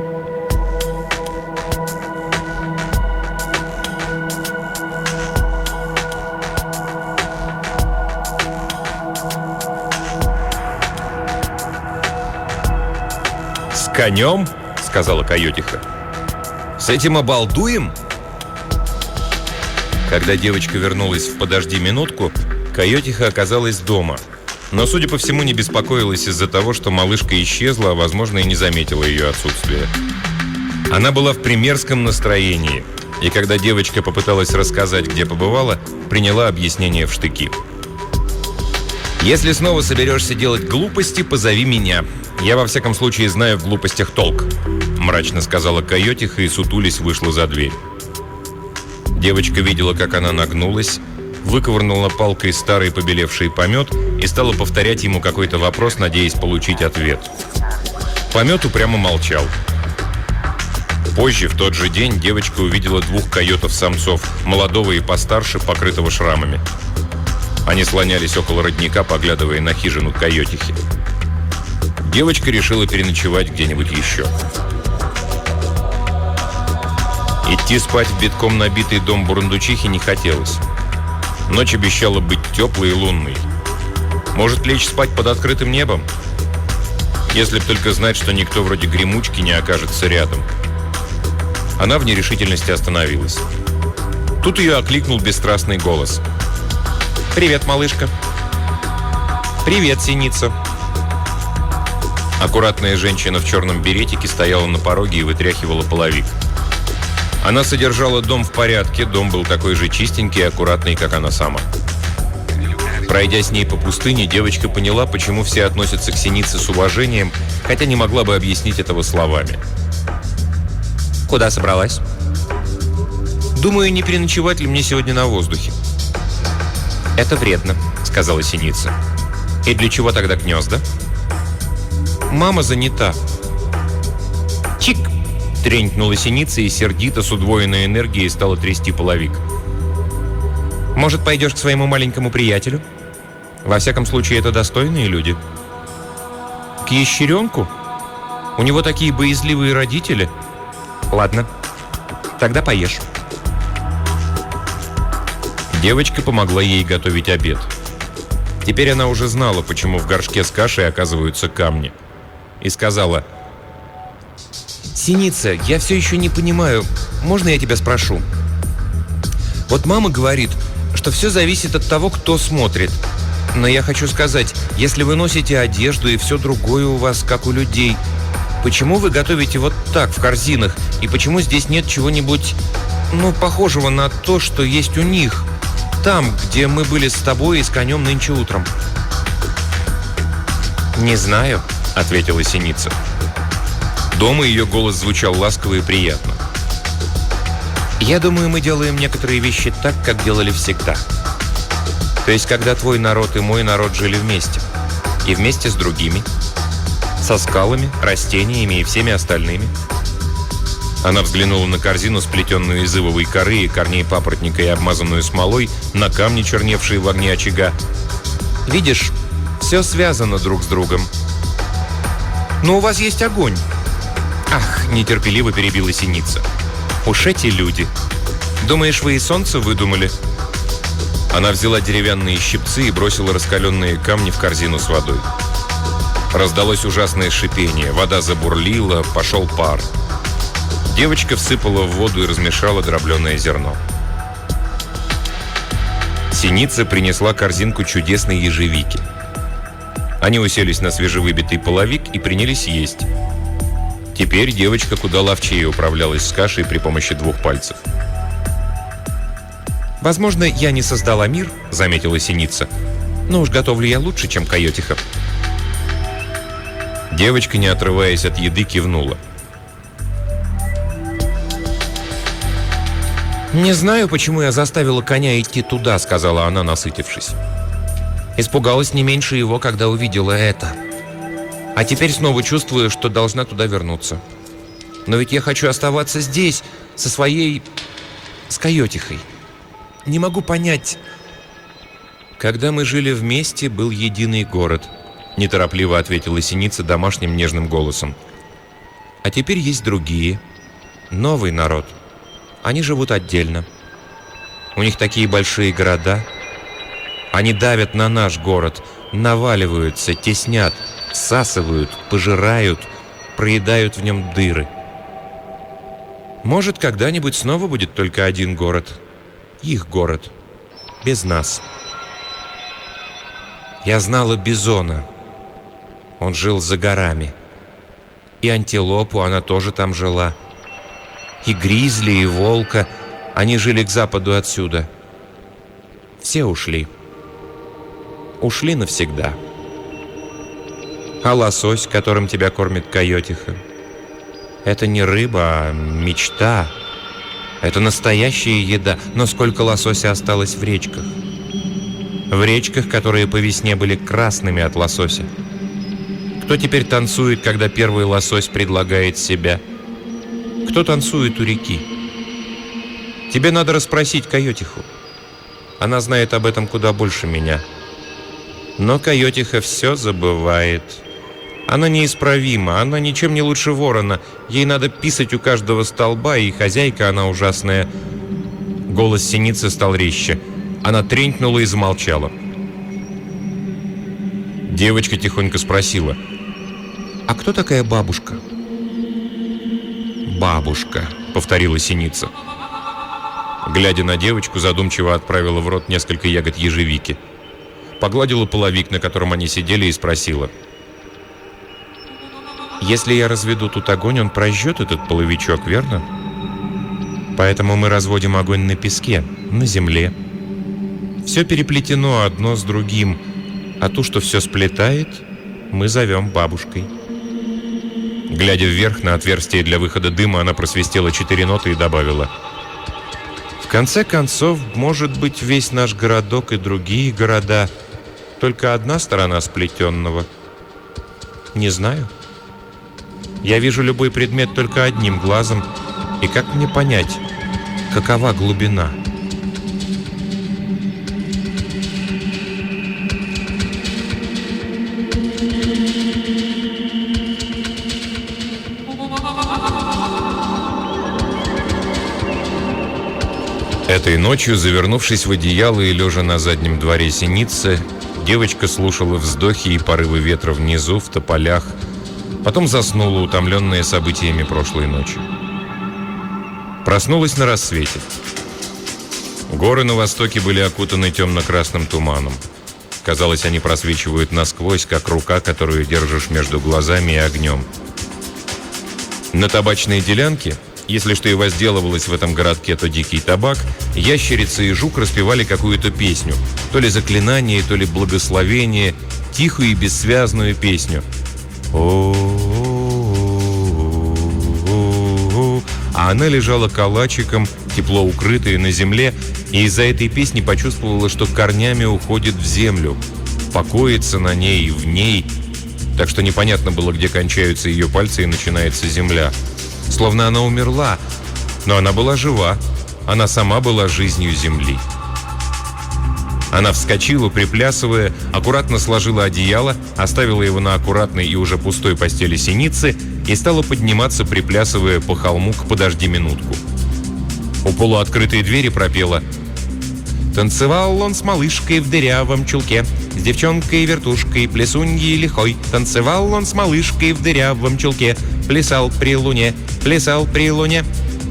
«С конем?» — сказала койотиха. «С этим обалдуем?» Когда девочка вернулась в «Подожди минутку», Койотиха оказалась дома, но, судя по всему, не беспокоилась из-за того, что малышка исчезла, а, возможно, и не заметила ее отсутствие. Она была в примерском настроении, и когда девочка попыталась рассказать, где побывала, приняла объяснение в штыки. «Если снова соберешься делать глупости, позови меня. Я, во всяком случае, знаю в глупостях толк», – мрачно сказала Койотиха и, сутулясь, вышла за дверь. Девочка видела, как она нагнулась, выковырнула палкой старый побелевший помет и стала повторять ему какой-то вопрос, надеясь получить ответ. Помет упрямо молчал. Позже, в тот же день, девочка увидела двух койотов-самцов, молодого и постарше, покрытого шрамами. Они слонялись около родника, поглядывая на хижину койотихи. Девочка решила переночевать где-нибудь еще. Идти спать в битком набитый дом бурундучихи не хотелось. Ночь обещала быть теплой и лунной. Может, лечь спать под открытым небом? Если б только знать, что никто вроде Гремучки не окажется рядом. Она в нерешительности остановилась. Тут ее окликнул бесстрастный голос. «Привет, малышка!» «Привет, синица!» Аккуратная женщина в черном беретике стояла на пороге и вытряхивала половик. Она содержала дом в порядке, дом был такой же чистенький и аккуратный, как она сама. Пройдя с ней по пустыне, девочка поняла, почему все относятся к синице с уважением, хотя не могла бы объяснить этого словами. «Куда собралась?» «Думаю, не переночевать ли мне сегодня на воздухе?» «Это вредно», — сказала синица. «И для чего тогда гнезда?» «Мама занята». «Чик!» — тренькнула синица и сердито с удвоенной энергией стала трясти половик. «Может, пойдешь к своему маленькому приятелю? Во всяком случае, это достойные люди». «К ящеренку? У него такие боязливые родители». «Ладно, тогда поешь». Девочка помогла ей готовить обед. Теперь она уже знала, почему в горшке с кашей оказываются камни. И сказала: «Синица, я все еще не понимаю, можно я тебя спрошу? Вот мама говорит, что все зависит от того, кто смотрит. Но я хочу сказать, если вы носите одежду и все другое у вас, как у людей, почему вы готовите вот так в корзинах? И почему здесь нет чего-нибудь, ну, похожего на то, что есть у них? Там, где мы были с тобой и с конем нынче утром». «Не знаю», — ответила синица. Дома ее голос звучал ласково и приятно. «Я думаю, мы делаем некоторые вещи так, как делали всегда. То есть, когда твой народ и мой народ жили вместе. И вместе с другими. Со скалами, растениями и всеми остальными». Она взглянула на корзину, сплетенную из ивовой коры и корней папоротника и обмазанную смолой, на камни, черневшие в огне очага. «Видишь, все связано друг с другом». «Но у вас есть огонь». «Ах!» – нетерпеливо перебила синица. «Уж эти люди! Думаешь, вы и солнце выдумали?» Она взяла деревянные щипцы и бросила раскаленные камни в корзину с водой. Раздалось ужасное шипение, вода забурлила, пошел пар. Девочка всыпала в воду и размешала дробленое зерно. Синица принесла корзинку чудесной ежевики. Они уселись на свежевыбитый половик и принялись есть. Теперь девочка куда ловчее управлялась с кашей при помощи двух пальцев. «Возможно, я не создала мир», — заметила синица. «Но уж готовлю я лучше, чем койотиха». Девочка, не отрываясь от еды, кивнула. «Не знаю, почему я заставила коня идти туда», — сказала она, насытившись. «Испугалась не меньше его, когда увидела это. А теперь снова чувствую, что должна туда вернуться. Но ведь я хочу оставаться здесь, со своей... с койотихой. Не могу понять...» «Когда мы жили вместе, был единый город», — неторопливо ответила синица домашним нежным голосом. «А теперь есть другие. Новый народ. Они живут отдельно. У них такие большие города. Они давят на наш город, наваливаются, теснят, всасывают, пожирают, проедают в нем дыры. Может, когда-нибудь снова будет только один город. Их город. Без нас». Я знала бизона. Он жил за горами. И антилопу, она тоже там жила. И гризли, и волка. Они жили к западу отсюда. Все ушли. Ушли навсегда. А лосось, которым тебя кормит койотиха, это не рыба, а мечта. Это настоящая еда. Но сколько лосося осталось в речках? В речках, которые по весне были красными от лосося. Кто теперь танцует, когда первый лосось предлагает себя? Кто танцует у реки? Тебе надо расспросить койотиху. Она знает об этом куда больше меня. Но койотиха все забывает. Она неисправима, она ничем не лучше ворона. Ей надо писать у каждого столба, и хозяйка она ужасная. Голос синицы стал резче. Она тренькнула и замолчала. Девочка тихонько спросила: «А кто такая бабушка?» «Бабушка», — повторила синица. Глядя на девочку, задумчиво отправила в рот несколько ягод ежевики. Погладила половик, на котором они сидели, и спросила: «Если я разведу тут огонь, он прожжет этот половичок, верно? Поэтому мы разводим огонь на песке, на земле. Все переплетено одно с другим, а ту, что все сплетает, мы зовем бабушкой». Глядя вверх на отверстие для выхода дыма, она просвистела четыре ноты и добавила: «В конце концов, может быть, весь наш городок и другие города — только одна сторона сплетенного. Не знаю. Я вижу любой предмет только одним глазом, и как мне понять, какова глубина?» Этой ночью, завернувшись в одеяло и лежа на заднем дворе синицы, девочка слушала вздохи и порывы ветра внизу, в тополях, потом заснула, утомленная событиями прошлой ночи. Проснулась на рассвете. Горы на востоке были окутаны темно-красным туманом. Казалось, они просвечивают насквозь, как рука, которую держишь между глазами и огнем. На табачной делянке, если что и возделывалось в этом городке, то дикий табак, ящерица и жук распевали какую-то песню. То ли заклинание, то ли благословение, тихую и бессвязную песню. О-о-о-о-о. А она лежала калачиком, тепло укрытая на земле, и из-за этой песни почувствовала, что корнями уходит в землю, покоится на ней и в ней, так что непонятно было, где кончаются ее пальцы и начинается земля. Словно она умерла, но она была жива, она сама была жизнью земли. Она вскочила, приплясывая, аккуратно сложила одеяло, оставила его на аккуратной и уже пустой постели синицы и стала подниматься, приплясывая по холму к «Подожди минутку». У полуоткрытой двери пропела: «Танцевал он с малышкой в дырявом чулке, с девчонкой-вертушкой, плесуньей лихой. Танцевал он с малышкой в дырявом чулке, плясал при луне, плясал при луне».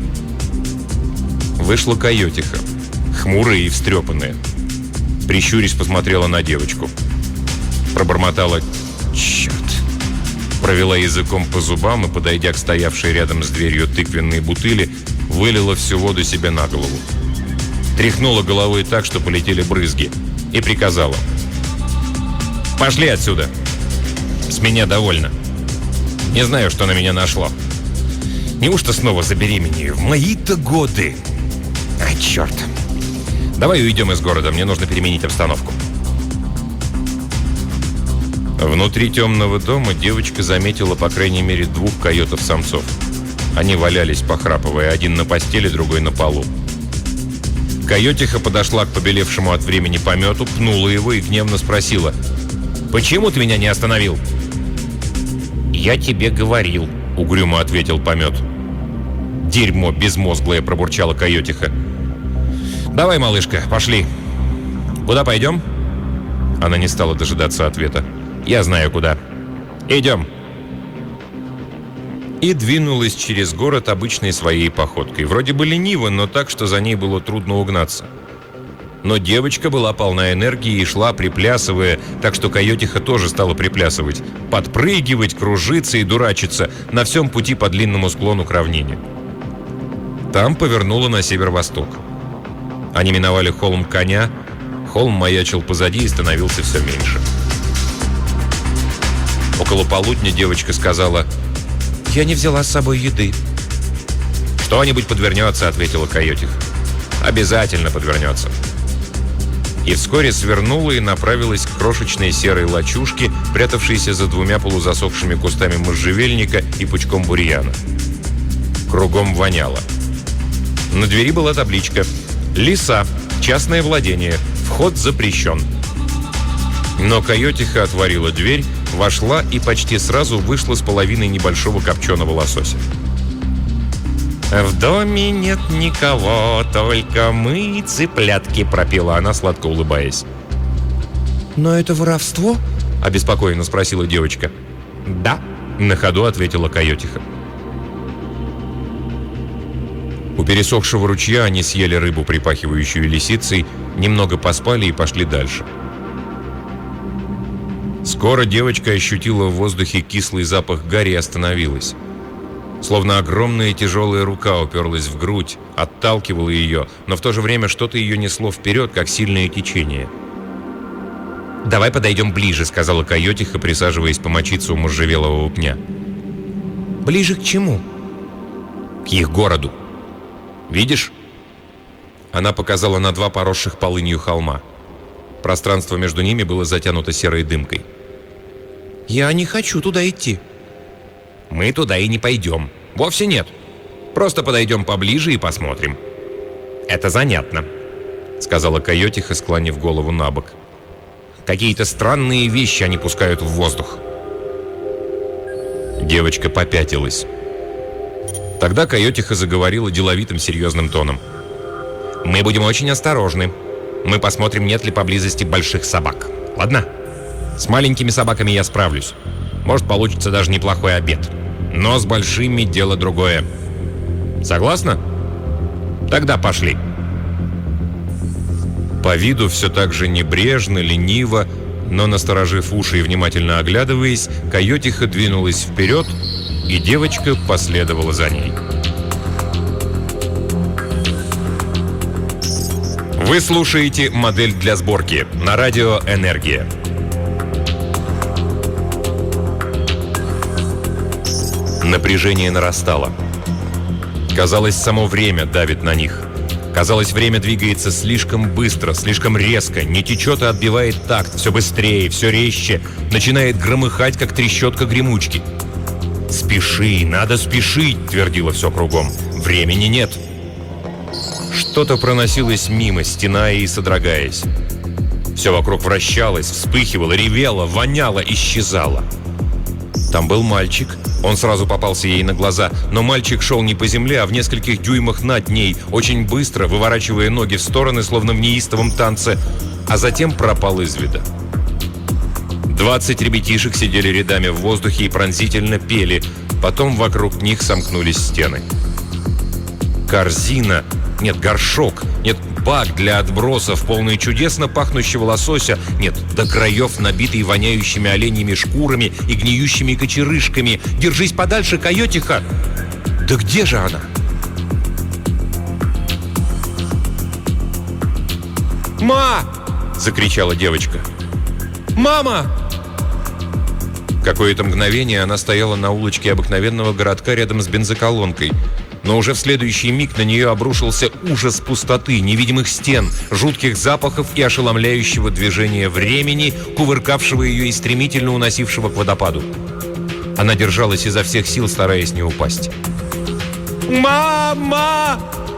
Вышла койотиха, хмурая и встрепанная. Прищурясь, посмотрела на девочку. Пробормотала: «Черт!» Провела языком по зубам и, подойдя к стоявшей рядом с дверью тыквенной бутыли, вылила всю воду себе на голову. Тряхнула головой так, что полетели брызги, и приказала: «Пошли отсюда! С меня довольно. Не знаю, что на меня нашло. Неужто снова забеременею? В мои-то годы! Ай, черт! Давай уйдем из города, мне нужно переменить обстановку». Внутри темного дома девочка заметила по крайней мере двух койотов-самцов. Они валялись, похрапывая, один на постели, другой на полу. Койотиха подошла к побелевшему от времени помету, пнула его и гневно спросила: «Почему ты меня не остановил?» «Я тебе говорил», — угрюмо ответил помет. «Дерьмо безмозглое», — пробурчала койотиха. «Давай, малышка, пошли. Куда пойдем?» Она не стала дожидаться ответа. «Я знаю, куда. Идем». И двинулась через город обычной своей походкой. Вроде бы лениво, но так, что за ней было трудно угнаться. Но девочка была полна энергии и шла, приплясывая, так что койотиха тоже стала приплясывать, подпрыгивать, кружиться и дурачиться на всем пути по длинному склону к равнине. Там повернула на северо-восток. Они миновали холм Коня, холм маячил позади и становился все меньше. Около полудня девочка сказала: «Я не взяла с собой еды». «Что-нибудь подвернется», — ответила койотиха. «Обязательно подвернется». И вскоре свернула и направилась к крошечной серой лачушке, прятавшейся за двумя полузасохшими кустами можжевельника и пучком бурьяна. Кругом воняло. На двери была табличка: «Леса. Частное владение. Вход запрещен». Но койотиха отворила дверь, вошла и почти сразу вышла с половиной небольшого копченого лосося. «В доме нет никого, только мы, цыплятки», — пропела она, сладко улыбаясь. «Но это воровство?» — обеспокоенно спросила девочка. «Да», — на ходу ответила койотиха. У пересохшего ручья они съели рыбу, припахивающую лисицей, немного поспали и пошли дальше. Скоро девочка ощутила в воздухе кислый запах гари и остановилась. Словно огромная тяжелая рука уперлась в грудь, отталкивала ее, но в то же время что-то ее несло вперед, как сильное течение. «Давай подойдем ближе», — сказала койотиха, присаживаясь помочиться у можжевелового пня. «Ближе к чему?» «К их городу. Видишь?» Она показала на два поросших полынью холма. Пространство между ними было затянуто серой дымкой. «Я не хочу туда идти». «Мы туда и не пойдем. Вовсе нет. Просто подойдем поближе и посмотрим». «Это занятно», — сказала койотиха, склонив голову на бок. «Какие-то странные вещи они пускают в воздух». Девочка попятилась. Тогда койотиха заговорила деловитым серьезным тоном. «Мы будем очень осторожны. Мы посмотрим, нет ли поблизости больших собак. Ладно? С маленькими собаками я справлюсь. Может, получится даже неплохой обед. Но с большими дело другое. Согласна? Тогда пошли». По виду все так же небрежно, лениво, но, насторожив уши и внимательно оглядываясь, койотиха двинулась вперед, и девочка последовала за ней. Вы слушаете «Модель для сборки» на радио «Энергия». Напряжение нарастало. Казалось, само время давит на них. Казалось, время двигается слишком быстро, слишком резко, не течет и отбивает такт, все быстрее, все резче, начинает громыхать, как трещотка гремучки. «Спеши, надо спешить», — твердило все кругом. «Времени нет». Что-то проносилось мимо, стеная и содрогаясь. Все вокруг вращалось, вспыхивало, ревело, воняло, исчезало. Там был мальчик. Он сразу попался ей на глаза, но мальчик шел не по земле, а в нескольких дюймах над ней, очень быстро, выворачивая ноги в стороны, словно в неистовом танце, а затем пропал из вида. Двадцать ребятишек сидели рядами в воздухе и пронзительно пели, потом вокруг них сомкнулись стены. Корзина, нет, горшок, нет, бак для отбросов, полный чудесно пахнущего лосося, нет, до краев набитый воняющими оленьими шкурами и гниющими кочерышками. «Держись подальше, койотиха!» Да где же она? «Ма!» — закричала девочка. «Мама!» Какое-то мгновение она стояла на улочке обыкновенного городка рядом с бензоколонкой. Но уже в следующий миг на нее обрушился ужас пустоты, невидимых стен, жутких запахов и ошеломляющего движения времени, кувыркавшего ее и стремительно уносившего к водопаду. Она держалась изо всех сил, стараясь не упасть. «Мама!»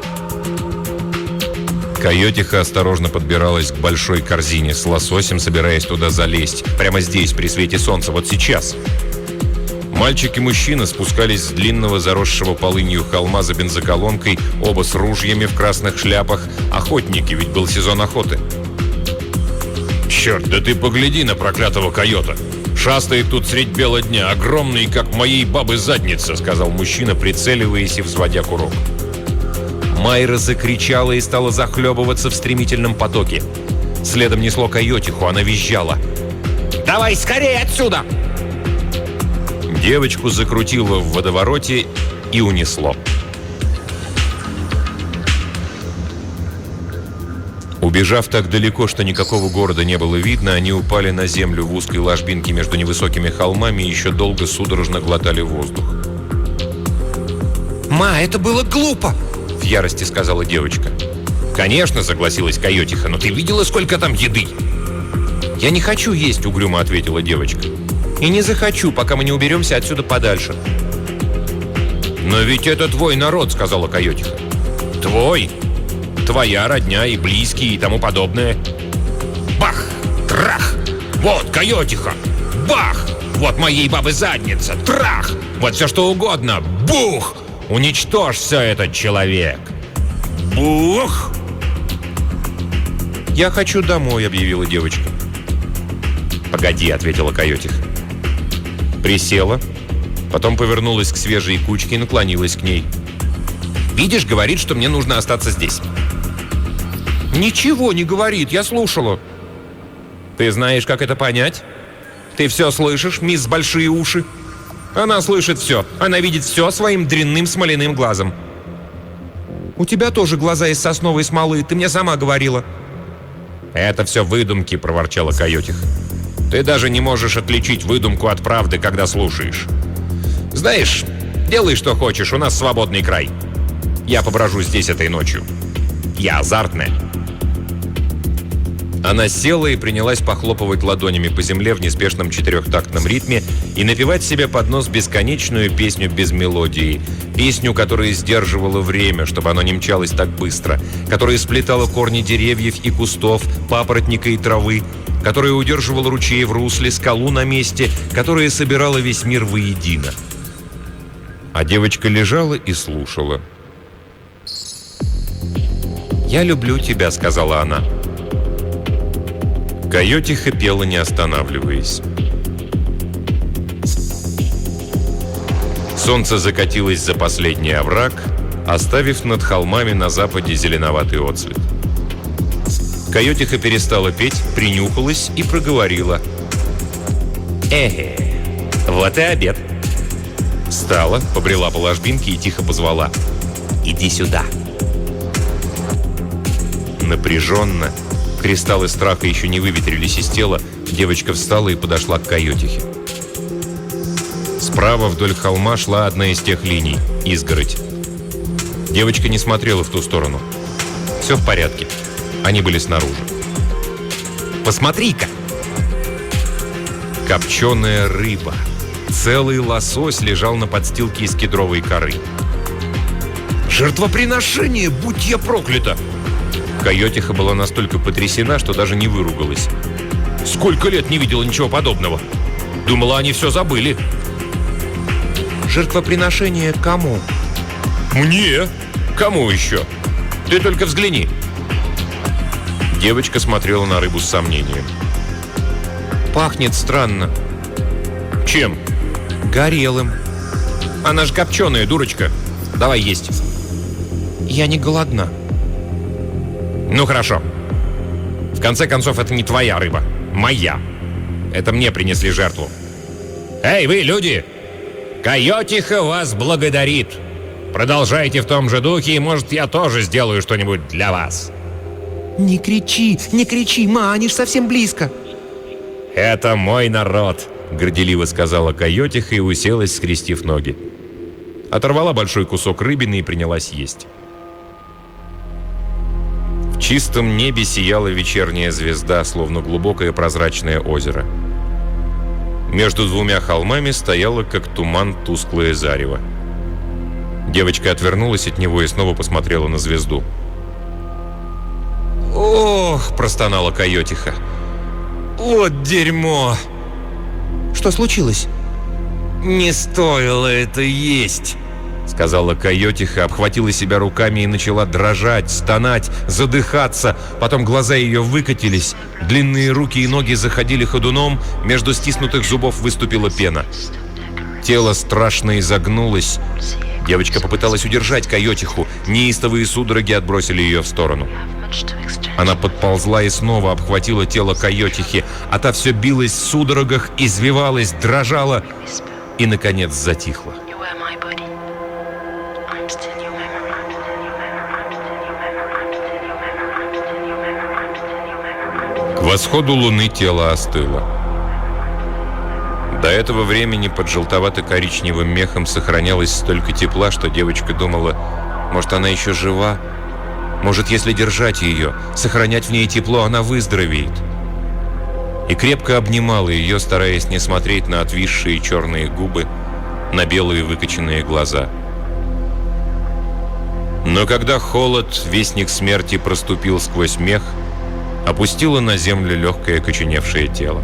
Койотиха осторожно подбиралась к большой корзине с лососем, собираясь туда залезть. Прямо здесь, при свете солнца, вот сейчас. Мальчик и мужчина спускались с длинного заросшего полынью холма за бензоколонкой, оба с ружьями в красных шляпах. Охотники, ведь был сезон охоты. «Черт, да ты погляди на проклятого койота! Шастает тут средь бела дня, огромный, как моей бабы задница», — сказал мужчина, прицеливаясь и взводя курок. Майра закричала и стала захлебываться в стремительном потоке. Следом несло койотиху, она визжала. «Давай скорее отсюда!» Девочку закрутило в водовороте и унесло. Убежав так далеко, что никакого города не было видно, они упали на землю в узкой ложбинке между невысокими холмами и еще долго судорожно глотали воздух. «Ма, это было глупо!» — в ярости сказала девочка. «Конечно», — согласилась койотиха, — «но ты видела, сколько там еды?» «Я не хочу есть», — угрюмо ответила девочка. «И не захочу, пока мы не уберемся отсюда подальше». «Но ведь это твой народ», — сказала койотиха. «Твой? Твоя родня и близкие и тому подобное». Бах! Трах! Вот койотиха! Бах! Вот моей бабы задница! Трах! Вот все что угодно! Бух! Уничтожь все это, человек! Бух! «Я хочу домой», — объявила девочка. «Погоди», — ответила койотиха. Присела, потом повернулась к свежей кучке и наклонилась к ней. «Видишь, говорит, что мне нужно остаться здесь». «Ничего не говорит, я слушала». «Ты знаешь, как это понять? Ты все слышишь, мисс Большие Уши? Она слышит все, она видит все своим дрянным смоляным глазом». «У тебя тоже глаза из сосновой смолы, ты мне сама говорила». «Это все выдумки», — проворчала койотиха. «Ты даже не можешь отличить выдумку от правды, когда слушаешь. Знаешь, делай, что хочешь, у нас свободный край. Я поброжу здесь этой ночью. Я азартная». Она села и принялась похлопывать ладонями по земле в неспешном четырехтактном ритме и напевать себе под нос бесконечную песню без мелодии. Песню, которая сдерживала время, чтобы оно не мчалось так быстро, которая сплетала корни деревьев и кустов, папоротника и травы, которая удерживала ручей в русле, скалу на месте, которая собирала весь мир воедино. А девочка лежала и слушала. «Я люблю тебя», — сказала она. Койотиха пела, не останавливаясь. Солнце закатилось за последний овраг, оставив над холмами на западе зеленоватый отцвет. Койотиха перестала петь, принюхалась и проговорила. «Эхе, вот и обед». Встала, побрела по ложбинке и тихо позвала. «Иди сюда». Напряженно, кристаллы страха еще не выветрились из тела, девочка встала и подошла к койотихе. Справа вдоль холма шла одна из тех линий – изгородь. Девочка не смотрела в ту сторону. Все в порядке. Они были снаружи. «Посмотри-ка!» Копченая рыба. Целый лосось лежал на подстилке из кедровой коры. «Жертвоприношение, будь я проклята!» Койотиха была настолько потрясена, что даже не выругалась. «Сколько лет не видела ничего подобного! Думала, они все забыли!» «Жертвоприношение кому?» «Мне? Кому еще? Ты только взгляни!» Девочка смотрела на рыбу с сомнением. «Пахнет странно». «Чем?» «Горелым». «Она же копченая, дурочка. Давай есть». «Я не голодна». «Ну хорошо. В конце концов, это не твоя рыба. Моя. Это мне принесли жертву. Эй, вы, люди! Койотиха вас благодарит. Продолжайте в том же духе, и, может, я тоже сделаю что-нибудь для вас». «Не кричи, не кричи, ма, они ж совсем близко». «Это мой народ», — горделиво сказала койотиха и уселась, скрестив ноги. Оторвала большой кусок рыбины и принялась есть. В чистом небе сияла вечерняя звезда, словно глубокое прозрачное озеро. Между двумя холмами стояло, как туман, тусклое зарево. Девочка отвернулась от него и снова посмотрела на звезду. «Ох!» – простонала койотиха. «Вот дерьмо!» «Что случилось?» «Не стоило это есть!» — сказала койотиха, обхватила себя руками и начала дрожать, стонать, задыхаться. Потом глаза ее выкатились, длинные руки и ноги заходили ходуном, между стиснутых зубов выступила пена. Тело страшно изогнулось, Девочка попыталась удержать койотиху. Неистовые судороги отбросили ее в сторону. Она подползла и снова обхватила тело койотихи, а та все билась в судорогах, извивалась, дрожала и, наконец, затихла. К восходу луны тело остыло. До этого времени под желтовато-коричневым мехом сохранялось столько тепла, что девочка думала, может, она еще жива? Может, если держать ее, сохранять в ней тепло, она выздоровеет. И крепко обнимала ее, стараясь не смотреть на отвисшие черные губы, на белые выкоченные глаза. Но когда холод, вестник смерти, проступил сквозь мех, опустила на землю легкое окоченевшее тело.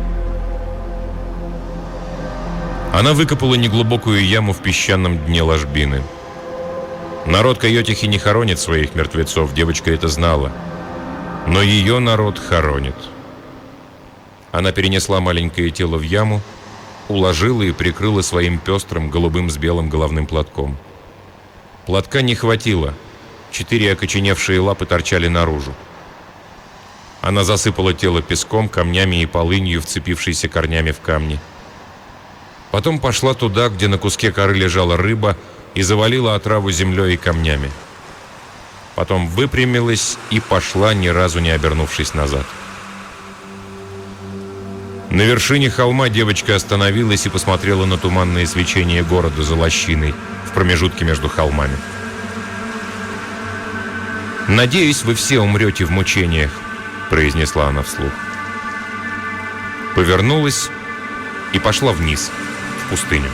Она выкопала неглубокую яму в песчаном дне ложбины. Народ койотихи не хоронит своих мертвецов, девочка это знала. Но ее народ хоронит. Она перенесла маленькое тело в яму, уложила и прикрыла своим пестрым голубым с белым головным платком. Платка не хватило. Четыре окоченевшие лапы торчали наружу. Она засыпала тело песком, камнями и полынью, вцепившейся корнями в камни. Потом пошла туда, где на куске коры лежала рыба, и завалила отраву землей и камнями. Потом выпрямилась и пошла, ни разу не обернувшись назад. На вершине холма девочка остановилась и посмотрела на туманное свечение города за лощиной в промежутке между холмами. «Надеюсь, вы все умрете в мучениях», — произнесла она вслух. Повернулась и пошла вниз, в пустыню.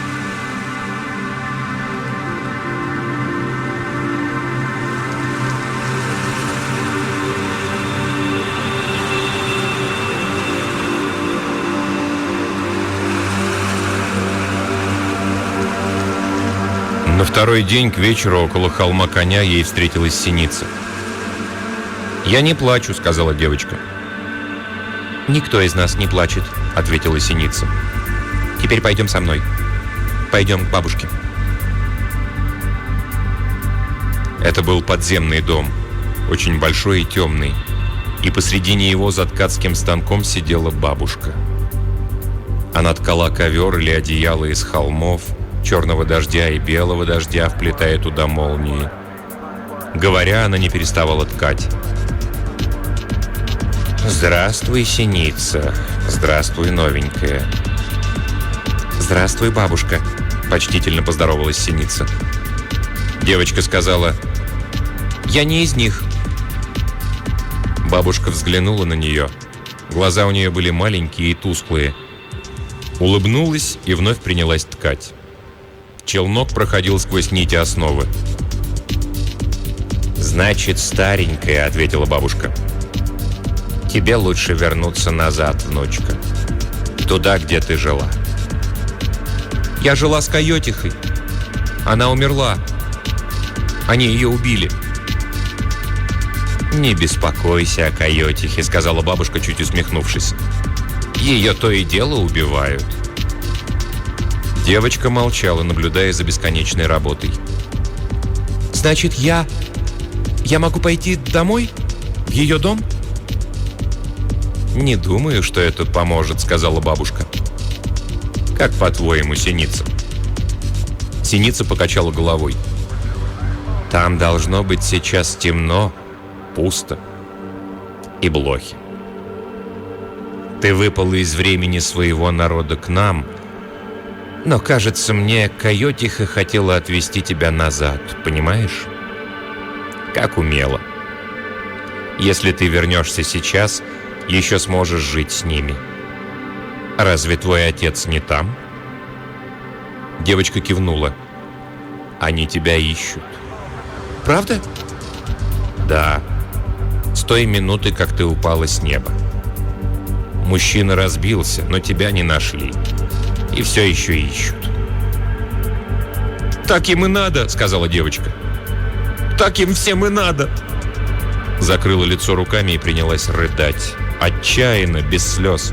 На второй день к вечеру около холма Коня ей встретилась синица. «Я не плачу», — сказала девочка. «Никто из нас не плачет», — ответила синица. «Теперь пойдем со мной. Пойдем к бабушке». Это был подземный дом, очень большой и темный, и посредине его за ткацким станком сидела бабушка. Она ткала ковер или одеяло из холмов, черного дождя и белого дождя, вплетая туда молнии. Говоря, она не переставала ткать. «Здравствуй, синица. Здравствуй, новенькая». «Здравствуй, бабушка», — почтительно поздоровалась синица. Девочка сказала: «Я не из них». Бабушка взглянула на нее. Глаза у нее были маленькие и тусклые. Улыбнулась и вновь принялась ткать. Челнок проходил сквозь нити основы. «Значит, старенькая», — ответила бабушка. «Тебе лучше вернуться назад, внучка. Туда, где ты жила». «Я жила с койотихой. Она умерла. Они ее убили». «Не беспокойся о койотихе», — сказала бабушка, чуть усмехнувшись. «Ее то и дело убивают». Девочка молчала, наблюдая за бесконечной работой. «Значит, я... я могу пойти домой? В ее дом?» «Не думаю, что это поможет», — сказала бабушка. «Как по-твоему, синица?» Синица покачала головой. «Там должно быть сейчас темно, пусто и блохи. Ты выпала из времени своего народа к нам, но, кажется мне, койотиха хотела отвезти тебя назад, понимаешь? Как умела. Если ты вернешься сейчас, еще сможешь жить с ними. Разве твой отец не там?» Девочка кивнула. «Они тебя ищут». «Правда?» «Да. С той минуты, как ты упала с неба. Мужчина разбился, но тебя не нашли. И все еще ищут». «Так им и надо», — сказала девочка. «Так им всем и надо». Закрыла лицо руками и принялась рыдать. Отчаянно, без слез.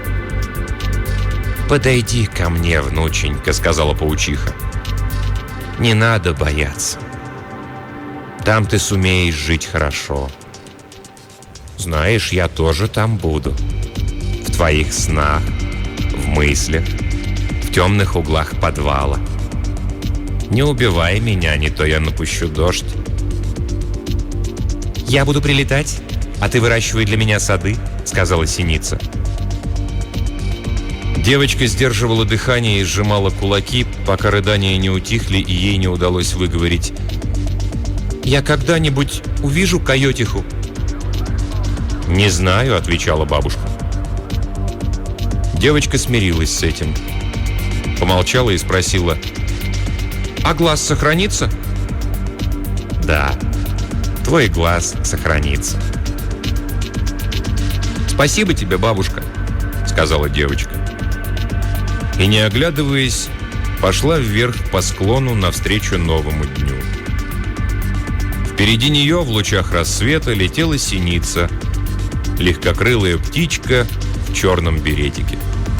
«Подойди ко мне, внученька», — сказала паучиха. Не надо бояться. Там ты сумеешь жить хорошо. Знаешь, я тоже там буду. В твоих снах, в мыслях, в темных углах подвала. Не убивай меня, не то я напущу дождь. «Я буду прилетать, а ты выращивай для меня сады», — сказала синица. Девочка сдерживала дыхание и сжимала кулаки, пока рыдания не утихли и ей не удалось выговорить: «Я когда-нибудь увижу койотиху?» «Не знаю», — отвечала бабушка. Девочка смирилась с этим. Помолчала и спросила: «А глаз сохранится?» «Да, твой глаз сохранится». «Спасибо тебе, бабушка», — сказала девочка. И, не оглядываясь, пошла вверх по склону навстречу новому дню. Впереди нее в лучах рассвета летела синица, легкокрылая птичка в черном беретике.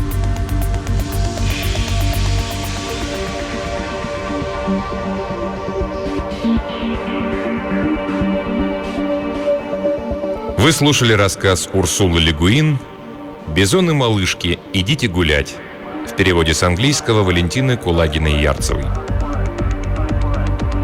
Вы слушали рассказ Урсулы Ле Гуин «Бизон и малышки. Идите гулять» в переводе с английского Валентины Кулагиной-Ярцевой.